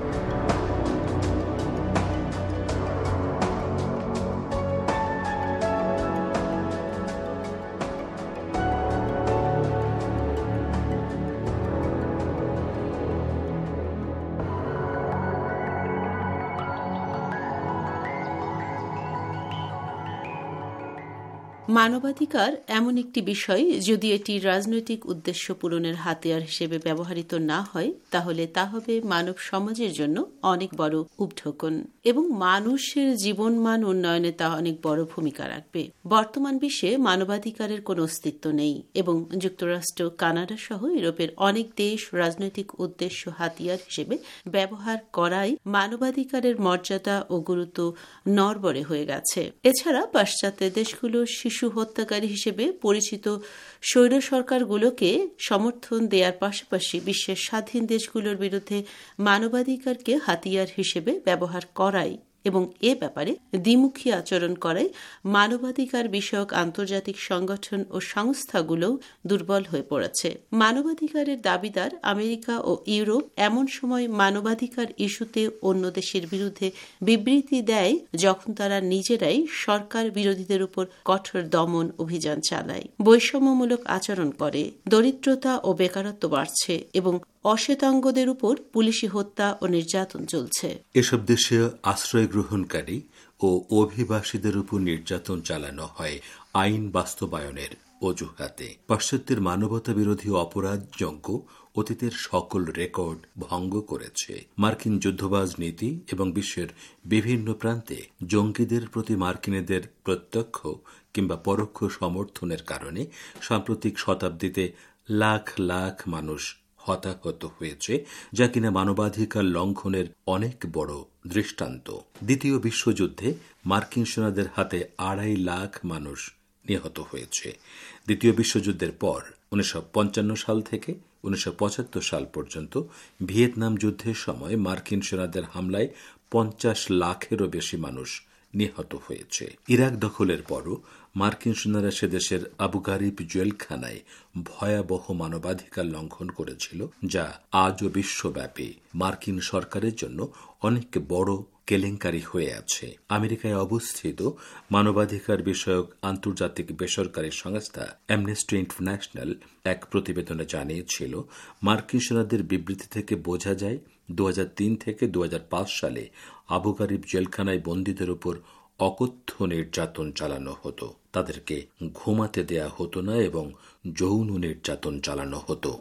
মানবাধিকার এমন একটি বিষয়, যদি এটি রাজনৈতিক উদ্দেশ্য পূরণের হাতিয়ার হিসেবে ব্যবহৃত না হয়, তাহলে তা হবে মানব সমাজের জন্য অনেক বড় উপঢৌকন এবং মানুষের জীবনমান উন্নয়নে তা অনেক বড় ভূমিকা রাখবে। বর্তমান বিশ্বে মানবাধিকারের কোনো অস্তিত্ব নেই এবং যুক্তরাষ্ট্র, কানাডা সহ ইউরোপের অনেক দেশ রাজনৈতিক উদ্দেশ্য হাতিয়ার হিসেবে ব্যবহার করাই মানবাধিকারের মর্যাদা ও গুরুত্ব নড়বড়ে হয়ে গেছে। এছাড়া পাশ্চাত্য দেশগুলোর শিশু হত্যাকারী হিসেবে পরিচিত স্বৈর সরকারগুলোকে সমর্থন দেওয়ার পাশাপাশি বিশ্বের স্বাধীন দেশগুলোর বিরুদ্ধে মানবাধিকারকে হাতিয়ার হিসেবে ব্যবহার করাই এবং এ ব্যাপারে দ্বিমুখী আচরণ করায় মানবাধিকার বিষয়ক আন্তর্জাতিক সংগঠন ও সংস্থাগুলোও দুর্বল হয়ে পড়েছে। মানবাধিকারের দাবিদার আমেরিকা ও ইউরোপ এমন সময় মানবাধিকার ইস্যুতে অন্য দেশের বিরুদ্ধে বিবৃতি দেয় যখন তারা নিজেরাই সরকার বিরোধীদের উপর কঠোর দমন অভিযান চালায়, বৈষম্যমূলক আচরণ করে, দরিদ্রতা ও বেকারত্ব বাড়ছে এবং অশ্বেতাঙ্গদের উপর পুলিশি হত্যা ও নির্যাতন চলছে।
এসব দেশে আশ্রয় গ্রহণকারী ও অভিবাসীদের উপর নির্যাতন চালানো হয় আইন বাস্তবায়নের অজুহাতে। পাশ্চাত্যের মানবতা বিরোধী অপরাধযজ্ঞ অতীতের সকল রেকর্ড ভঙ্গ করেছে। মার্কিন যুদ্ধবাজ নীতি এবং বিশ্বের বিভিন্ন প্রান্তে জঙ্গিদের প্রতি মার্কিনীদের প্রত্যক্ষ কিংবা পরোক্ষ সমর্থনের কারণে সাম্প্রতিক শতাব্দীতে লাখ লাখ মানুষ হতাহত হয়েছে, যা কিনা মানবাধিকার লঙ্ঘনের অনেক বড় দৃষ্টান্ত। দ্বিতীয় বিশ্বযুদ্ধে মার্কিন সেনাদের হাতে আড়াই লাখ মানুষ নিহত হয়েছে। দ্বিতীয় বিশ্বযুদ্ধের পর উনিশশো পঞ্চান্ন সাল থেকে উনিশশো পঁচাত্তর সাল পর্যন্ত ভিয়েতনাম যুদ্ধের সময় মার্কিন সেনাদের হামলায় পঞ্চাশ লাখেরও বেশি মানুষ নিহত হয়েছে। ইরাক দখলের পরও মার্কিন সেনারা সে দেশের আবু গারিব জেলখানায় ভয়াবহ মানবাধিকার লঙ্ঘন করেছিল, যা আজও বিশ্বব্যাপী মার্কিন সরকারের জন্য অনেক বড় কেলেঙ্কারি হয়ে আছে। আমেরিকায় অবস্থিত মানবাধিকার বিষয়ক আন্তর্জাতিক বেসরকারি সংস্থা অ্যামনেস্টি ইন্টারন্যাশনাল এক প্রতিবেদনে জানিয়েছিল, মার্কিন সেনাদের বিবৃতি থেকে বোঝা যায় দু হাজার তিন থেকে দু হাজার পাঁচ সালে আবু গারিব জেলখানায় বন্দীদের উপর অকথ্য নির্যাতন চালানো হতো। তাদেরকে ঘুমাতে দেয়া হতো না এবং যৌন নির্যাতন চালানো হতো।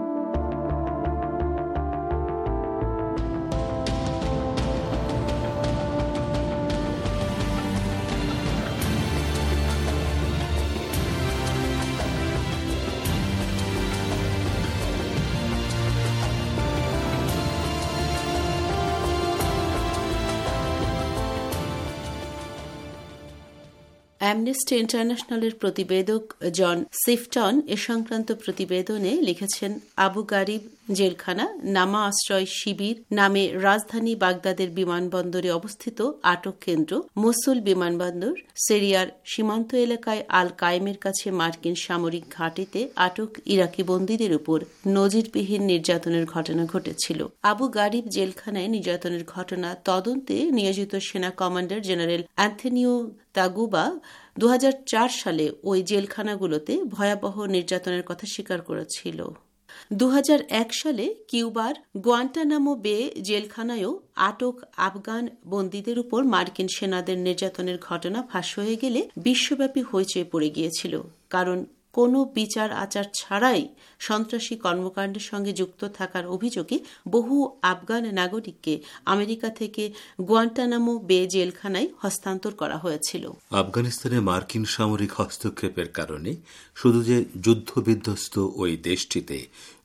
অ্যামনেস্টি ইন্টারন্যাশনালের প্রতিবেদক জন সিফটন এ সংক্রান্ত প্রতিবেদনে লিখেছেন, আবু গারিব জেলখানা নামা আশ্রয় শিবির নামে রাজধানী বাগদাদের বিমানবন্দরে অবস্থিত আটক কেন্দ্র, মসুল বিমানবন্দর, সিরিয়ার সীমান্ত এলাকায় আল কায়েমের কাছে মার্কিন সামরিক ঘাঁটিতে আটক ইরাকি বন্দীদের উপর নজিরবিহীন নির্যাতনের ঘটনা ঘটেছিল। আবু গারিব জেলখানায় নির্যাতনের ঘটনা তদন্তে নিয়োজিত সেনা কমান্ডার জেনারেল অ্যান্থনিও তাগুবা দু হাজার চার সালে ওই জেলখানাগুলোতে ভয়াবহ নির্যাতনের কথা স্বীকার করেছিল। দু হাজার এক সালে কিউবার গুয়ান্টানামো বে জেলখানায়ও আটক আফগান বন্দীদের উপর মার্কিন সেনাদের নির্যাতনের ঘটনা ফাঁস হয়ে গেলে বিশ্বব্যাপী হইচই পড়ে গিয়েছিল, কারণ কোনো বিচার আচার ছাড়াই সন্ত্রাসী কর্মকাণ্ডের সঙ্গে যুক্ত থাকার অভিযোগে বহু আফগান নাগরিককে আমেরিকা থেকে গুয়ান্টানামো বে জেলখানায় হস্তান্তর করা হয়েছিল।
আফগানিস্তানে মার্কিন সামরিক হস্তক্ষেপের কারণে শুধু যে যুদ্ধবিধ্বস্ত ওই দেশটিতে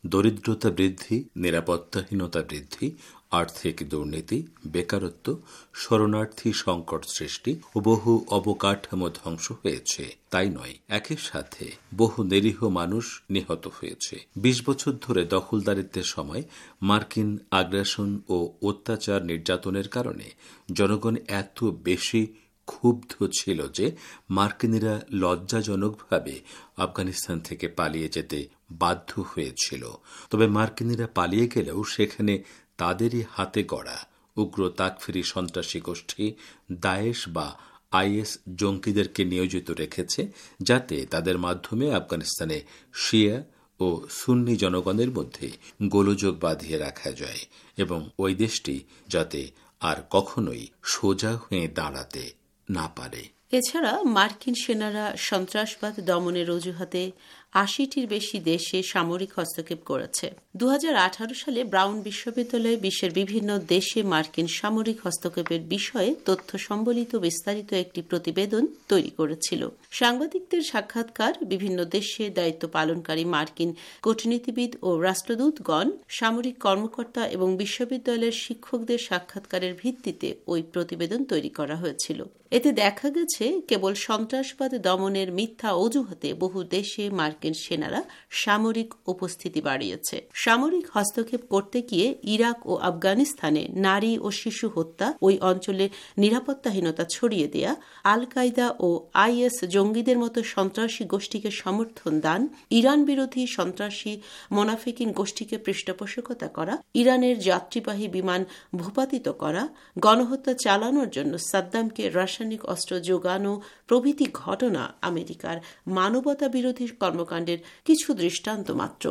দরিদ্রতা বৃদ্ধি, নিরাপত্তাহীনতা বৃদ্ধি, আর্থিক দুর্নীতি, বেকারত্ব, শরণার্থী সংকট সৃষ্টি ও বহু অবকাঠামো ধ্বংস হয়েছে। তাই নয়, একই সাথে বহু নিরীহ মানুষ নিহত হয়েছে। বিশ বছর ধরে দখলদারিত্বের সময় মার্কিন আগ্রাসন ও অত্যাচার নির্যাতনের কারণে জনগণ এত বেশি ক্ষুব্ধ ছিল যে মার্কিনিরা লজ্জাজনকভাবে আফগানিস্তান থেকে পালিয়ে যেতে বাধ্য হয়েছিল। তবে মার্কিনিরা পালিয়ে গেলেও সেখানে তাদেরই হাতে গড়া উগ্র তাকফিরি সন্ত্রাসী গোষ্ঠী দায়েশ বা আইএস জঙ্গিদেরকে নিয়োজিত রেখেছে, যাতে তাদের মাধ্যমে আফগানিস্তানে শিয়া ও সুন্নি জনগণের মধ্যে গোলযোগ বাঁধিয়ে রাখা যায় এবং ওই দেশটি যাতে আর কখনোই সোজা হয়ে দাঁড়াতে না পারে।
এছাড়া মার্কিন সেনারা সন্ত্রাসবাদ দমনের অজুহাতে আশিটির বেশি দেশে সামরিক হস্তক্ষেপ করেছে। দু হাজার আঠারো সালে ব্রাউন বিশ্ববিদ্যালয়ে বিশ্বের বিভিন্ন দেশে মার্কিন সামরিক হস্তক্ষেপের বিষয়ে তথ্য সম্বলিত বিস্তারিত একটি প্রতিবেদন তৈরি করেছিল। সাংবাদিকদের সাক্ষাৎকার, বিভিন্ন দেশে দায়িত্ব পালনকারী মার্কিন কূটনীতিবিদ ও রাষ্ট্রদূতগণ, সামরিক কর্মকর্তা এবং বিশ্ববিদ্যালয়ের শিক্ষকদের সাক্ষাৎকারের ভিত্তিতে ওই প্রতিবেদন তৈরি করা হয়েছিল। এতে দেখা গেছে কেবল সন্ত্রাসবাদ দমনের মিথ্যা অজুহাতে বহু দেশে মার্কিন সেনারা সামরিক উপস্থিতি বাড়িয়েছে। সামরিক হস্তক্ষেপ করতে গিয়ে ইরাক ও আফগানিস্তানে নারী ও শিশু হত্যা, ওই অঞ্চলে নিরাপত্তাহীনতা ছড়িয়ে দেয়া, আল কায়দা ও আইএস জঙ্গিদের মতো সন্ত্রাসী গোষ্ঠীকে সমর্থন দান, ইরান বিরোধী সন্ত্রাসী মোনাফিকিন গোষ্ঠীকে পৃষ্ঠপোষকতা করা, ইরানের যাত্রীবাহী বিমান ভূপাতিত করা, গণহত্যা চালানোর জন্য সাদ্দামকে রাসায়নিক অস্ত্র যোগানো প্রভৃতি ঘটনা আমেরিকার মানবতা বিরোধী কর্মকাণ্ডের কিছু দৃষ্টান্ত মাত্র।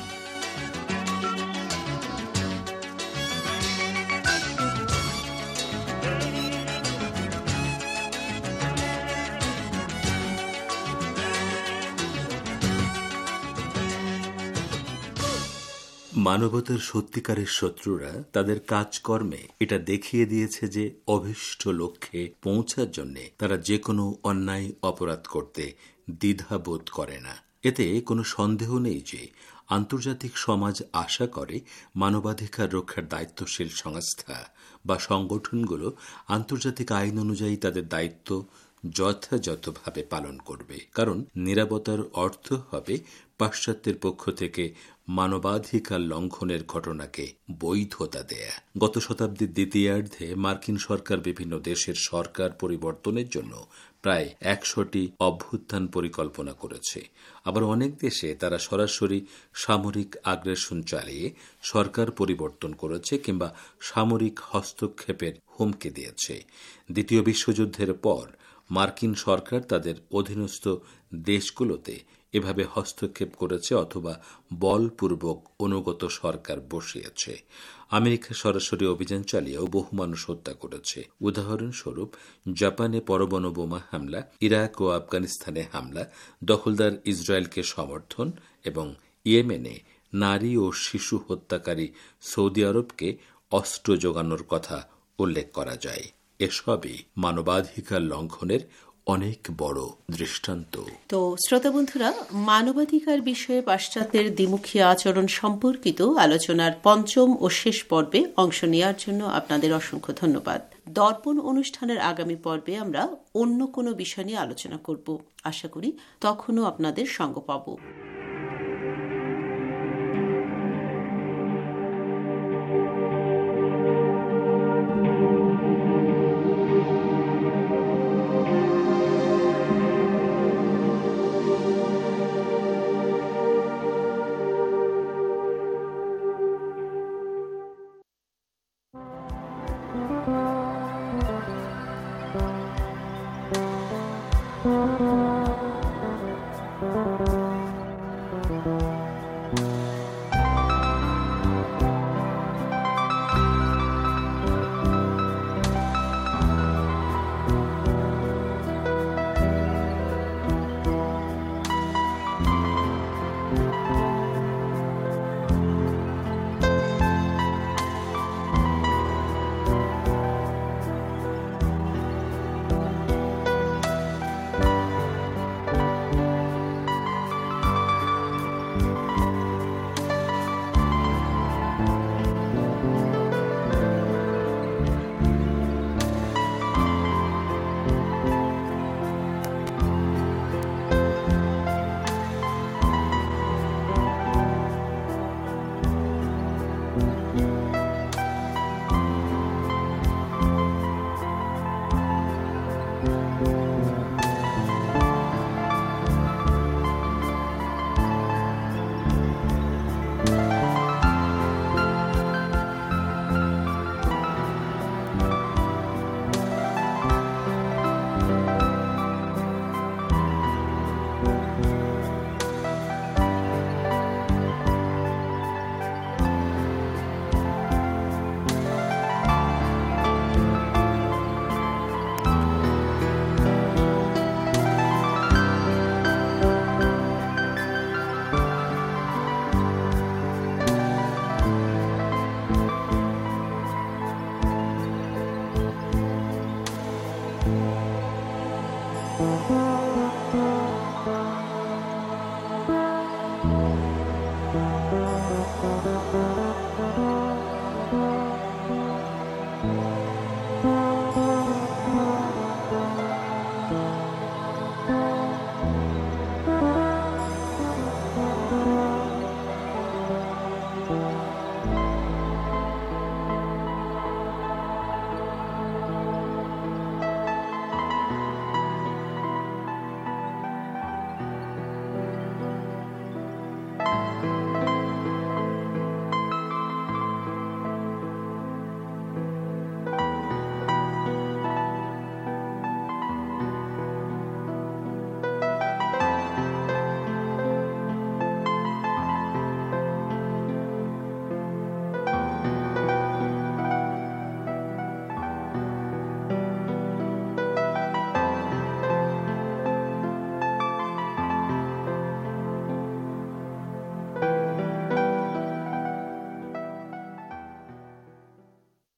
মানবতার সত্যিকারের শত্রুরা তাদের কাজকর্মে এটা দেখিয়ে দিয়েছে যে অভীষ্ট লক্ষ্যে পৌঁছার জন্য তারা যে কোনো অন্যায় অপরাধ করতে দ্বিধাবোধ করে না। এতে কোনো সন্দেহ নেই যে আন্তর্জাতিক সমাজ আশা করে মানবাধিকার রক্ষার দায়িত্বশীল সংস্থা বা সংগঠনগুলো আন্তর্জাতিক আইন অনুযায়ী তাদের দায়িত্ব যথাযথভাবে পালন করবে। কারণ নিরাপত্তার অর্থ হবে পাশ্চাত্যের পক্ষ থেকে মানবাধিকার লঙ্ঘনের ঘটনাকে বৈধতা দেয়া। গত শতাব্দীর দ্বিতীয়ার্ধে মার্কিন সরকার বিভিন্ন দেশের সরকার পরিবর্তনের জন্য প্রায় একশোটি অভ্যুত্থান পরিকল্পনা করেছে। আবার অনেক দেশে তারা সরাসরি সামরিক আগ্রাসন চালিয়ে সরকার পরিবর্তন করেছে কিংবা সামরিক হস্তক্ষেপের হুমকি দিয়েছে। দ্বিতীয় বিশ্বযুদ্ধের পর মার্কিন সরকার তাদের অধীনস্থ দেশগুলোতে এভাবে হস্তক্ষেপ করেছে অথবা বলপূর্বক অনুগত সরকার বসিয়েছে। আমেরিকা সরাসরি অভিযান চালিয়েও বহু মানুষ হত্যা করেছে। উদাহরণস্বরূপ জাপানে পরমাণু বোমা হামলা, ইরাক ও আফগানিস্তানে হামলা, দখলদার ইসরায়েলকে সমর্থন এবং ইয়েমেনে নারী ও শিশু হত্যাকারী সৌদি আরবকে অস্ত্র যোগানোর কথা উল্লেখ করা যায়। এসবই মানবাধিকার লঙ্ঘনের অনেক বড় দৃষ্টান্ত।
তো শ্রোতা বন্ধুরা, মানবাধিকার বিষয়ে পাশ্চাত্যের দ্বিমুখী আচরণ সম্পর্কিত আলোচনার পঞ্চম ও শেষ পর্বে অংশ নেওয়ার জন্য আপনাদের অসংখ্য ধন্যবাদ। দর্পণ অনুষ্ঠানের আগামী পর্বে আমরা অন্য কোনো বিষয় নিয়ে আলোচনা করব। আশা করি তখনও আপনাদের সঙ্গ পাব।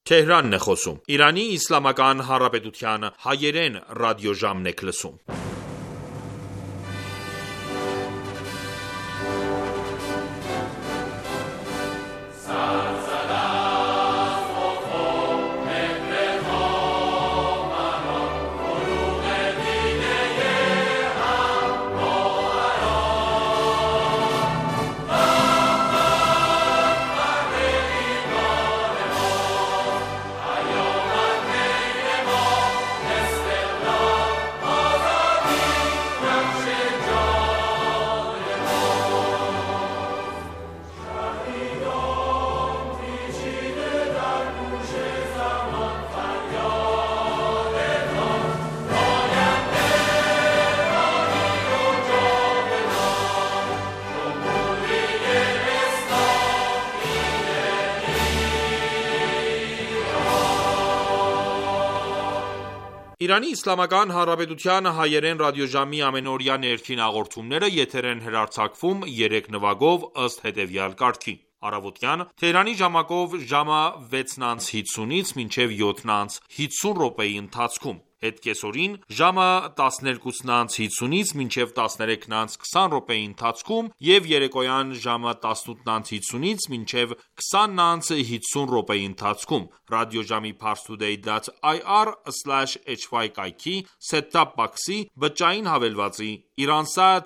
Թեհրանն է խոսում։ Իրանի Իսլամական Հանրապետության հայերեն ռադիոժամն եք լսում։ Իրանի Իսլամական Հանրապետության հայերեն ռադիոժամի ամենօրյա ներքին հաղորդումները եթեր են հեռարձակվում երեք նվագով ըստ հետևյալ կարգի. Առավոտյան Թեհրանի ժամակով ժամը վեցն հինգից մինչև յոթն հինգ րոպեի ընթացքում, հետկեսօրին ժամը տասներկուսն հինգից մինչև տասներեքն քսան րոպեի ընթացքում և երեկոյան ժամը տասնութն հինգից մինչև քսանն հինգ րոպեի ընթացքում ռադիոժամի parstoday.ir slash hy կայքի set-top box-ի բջջային հավելվածի Iransat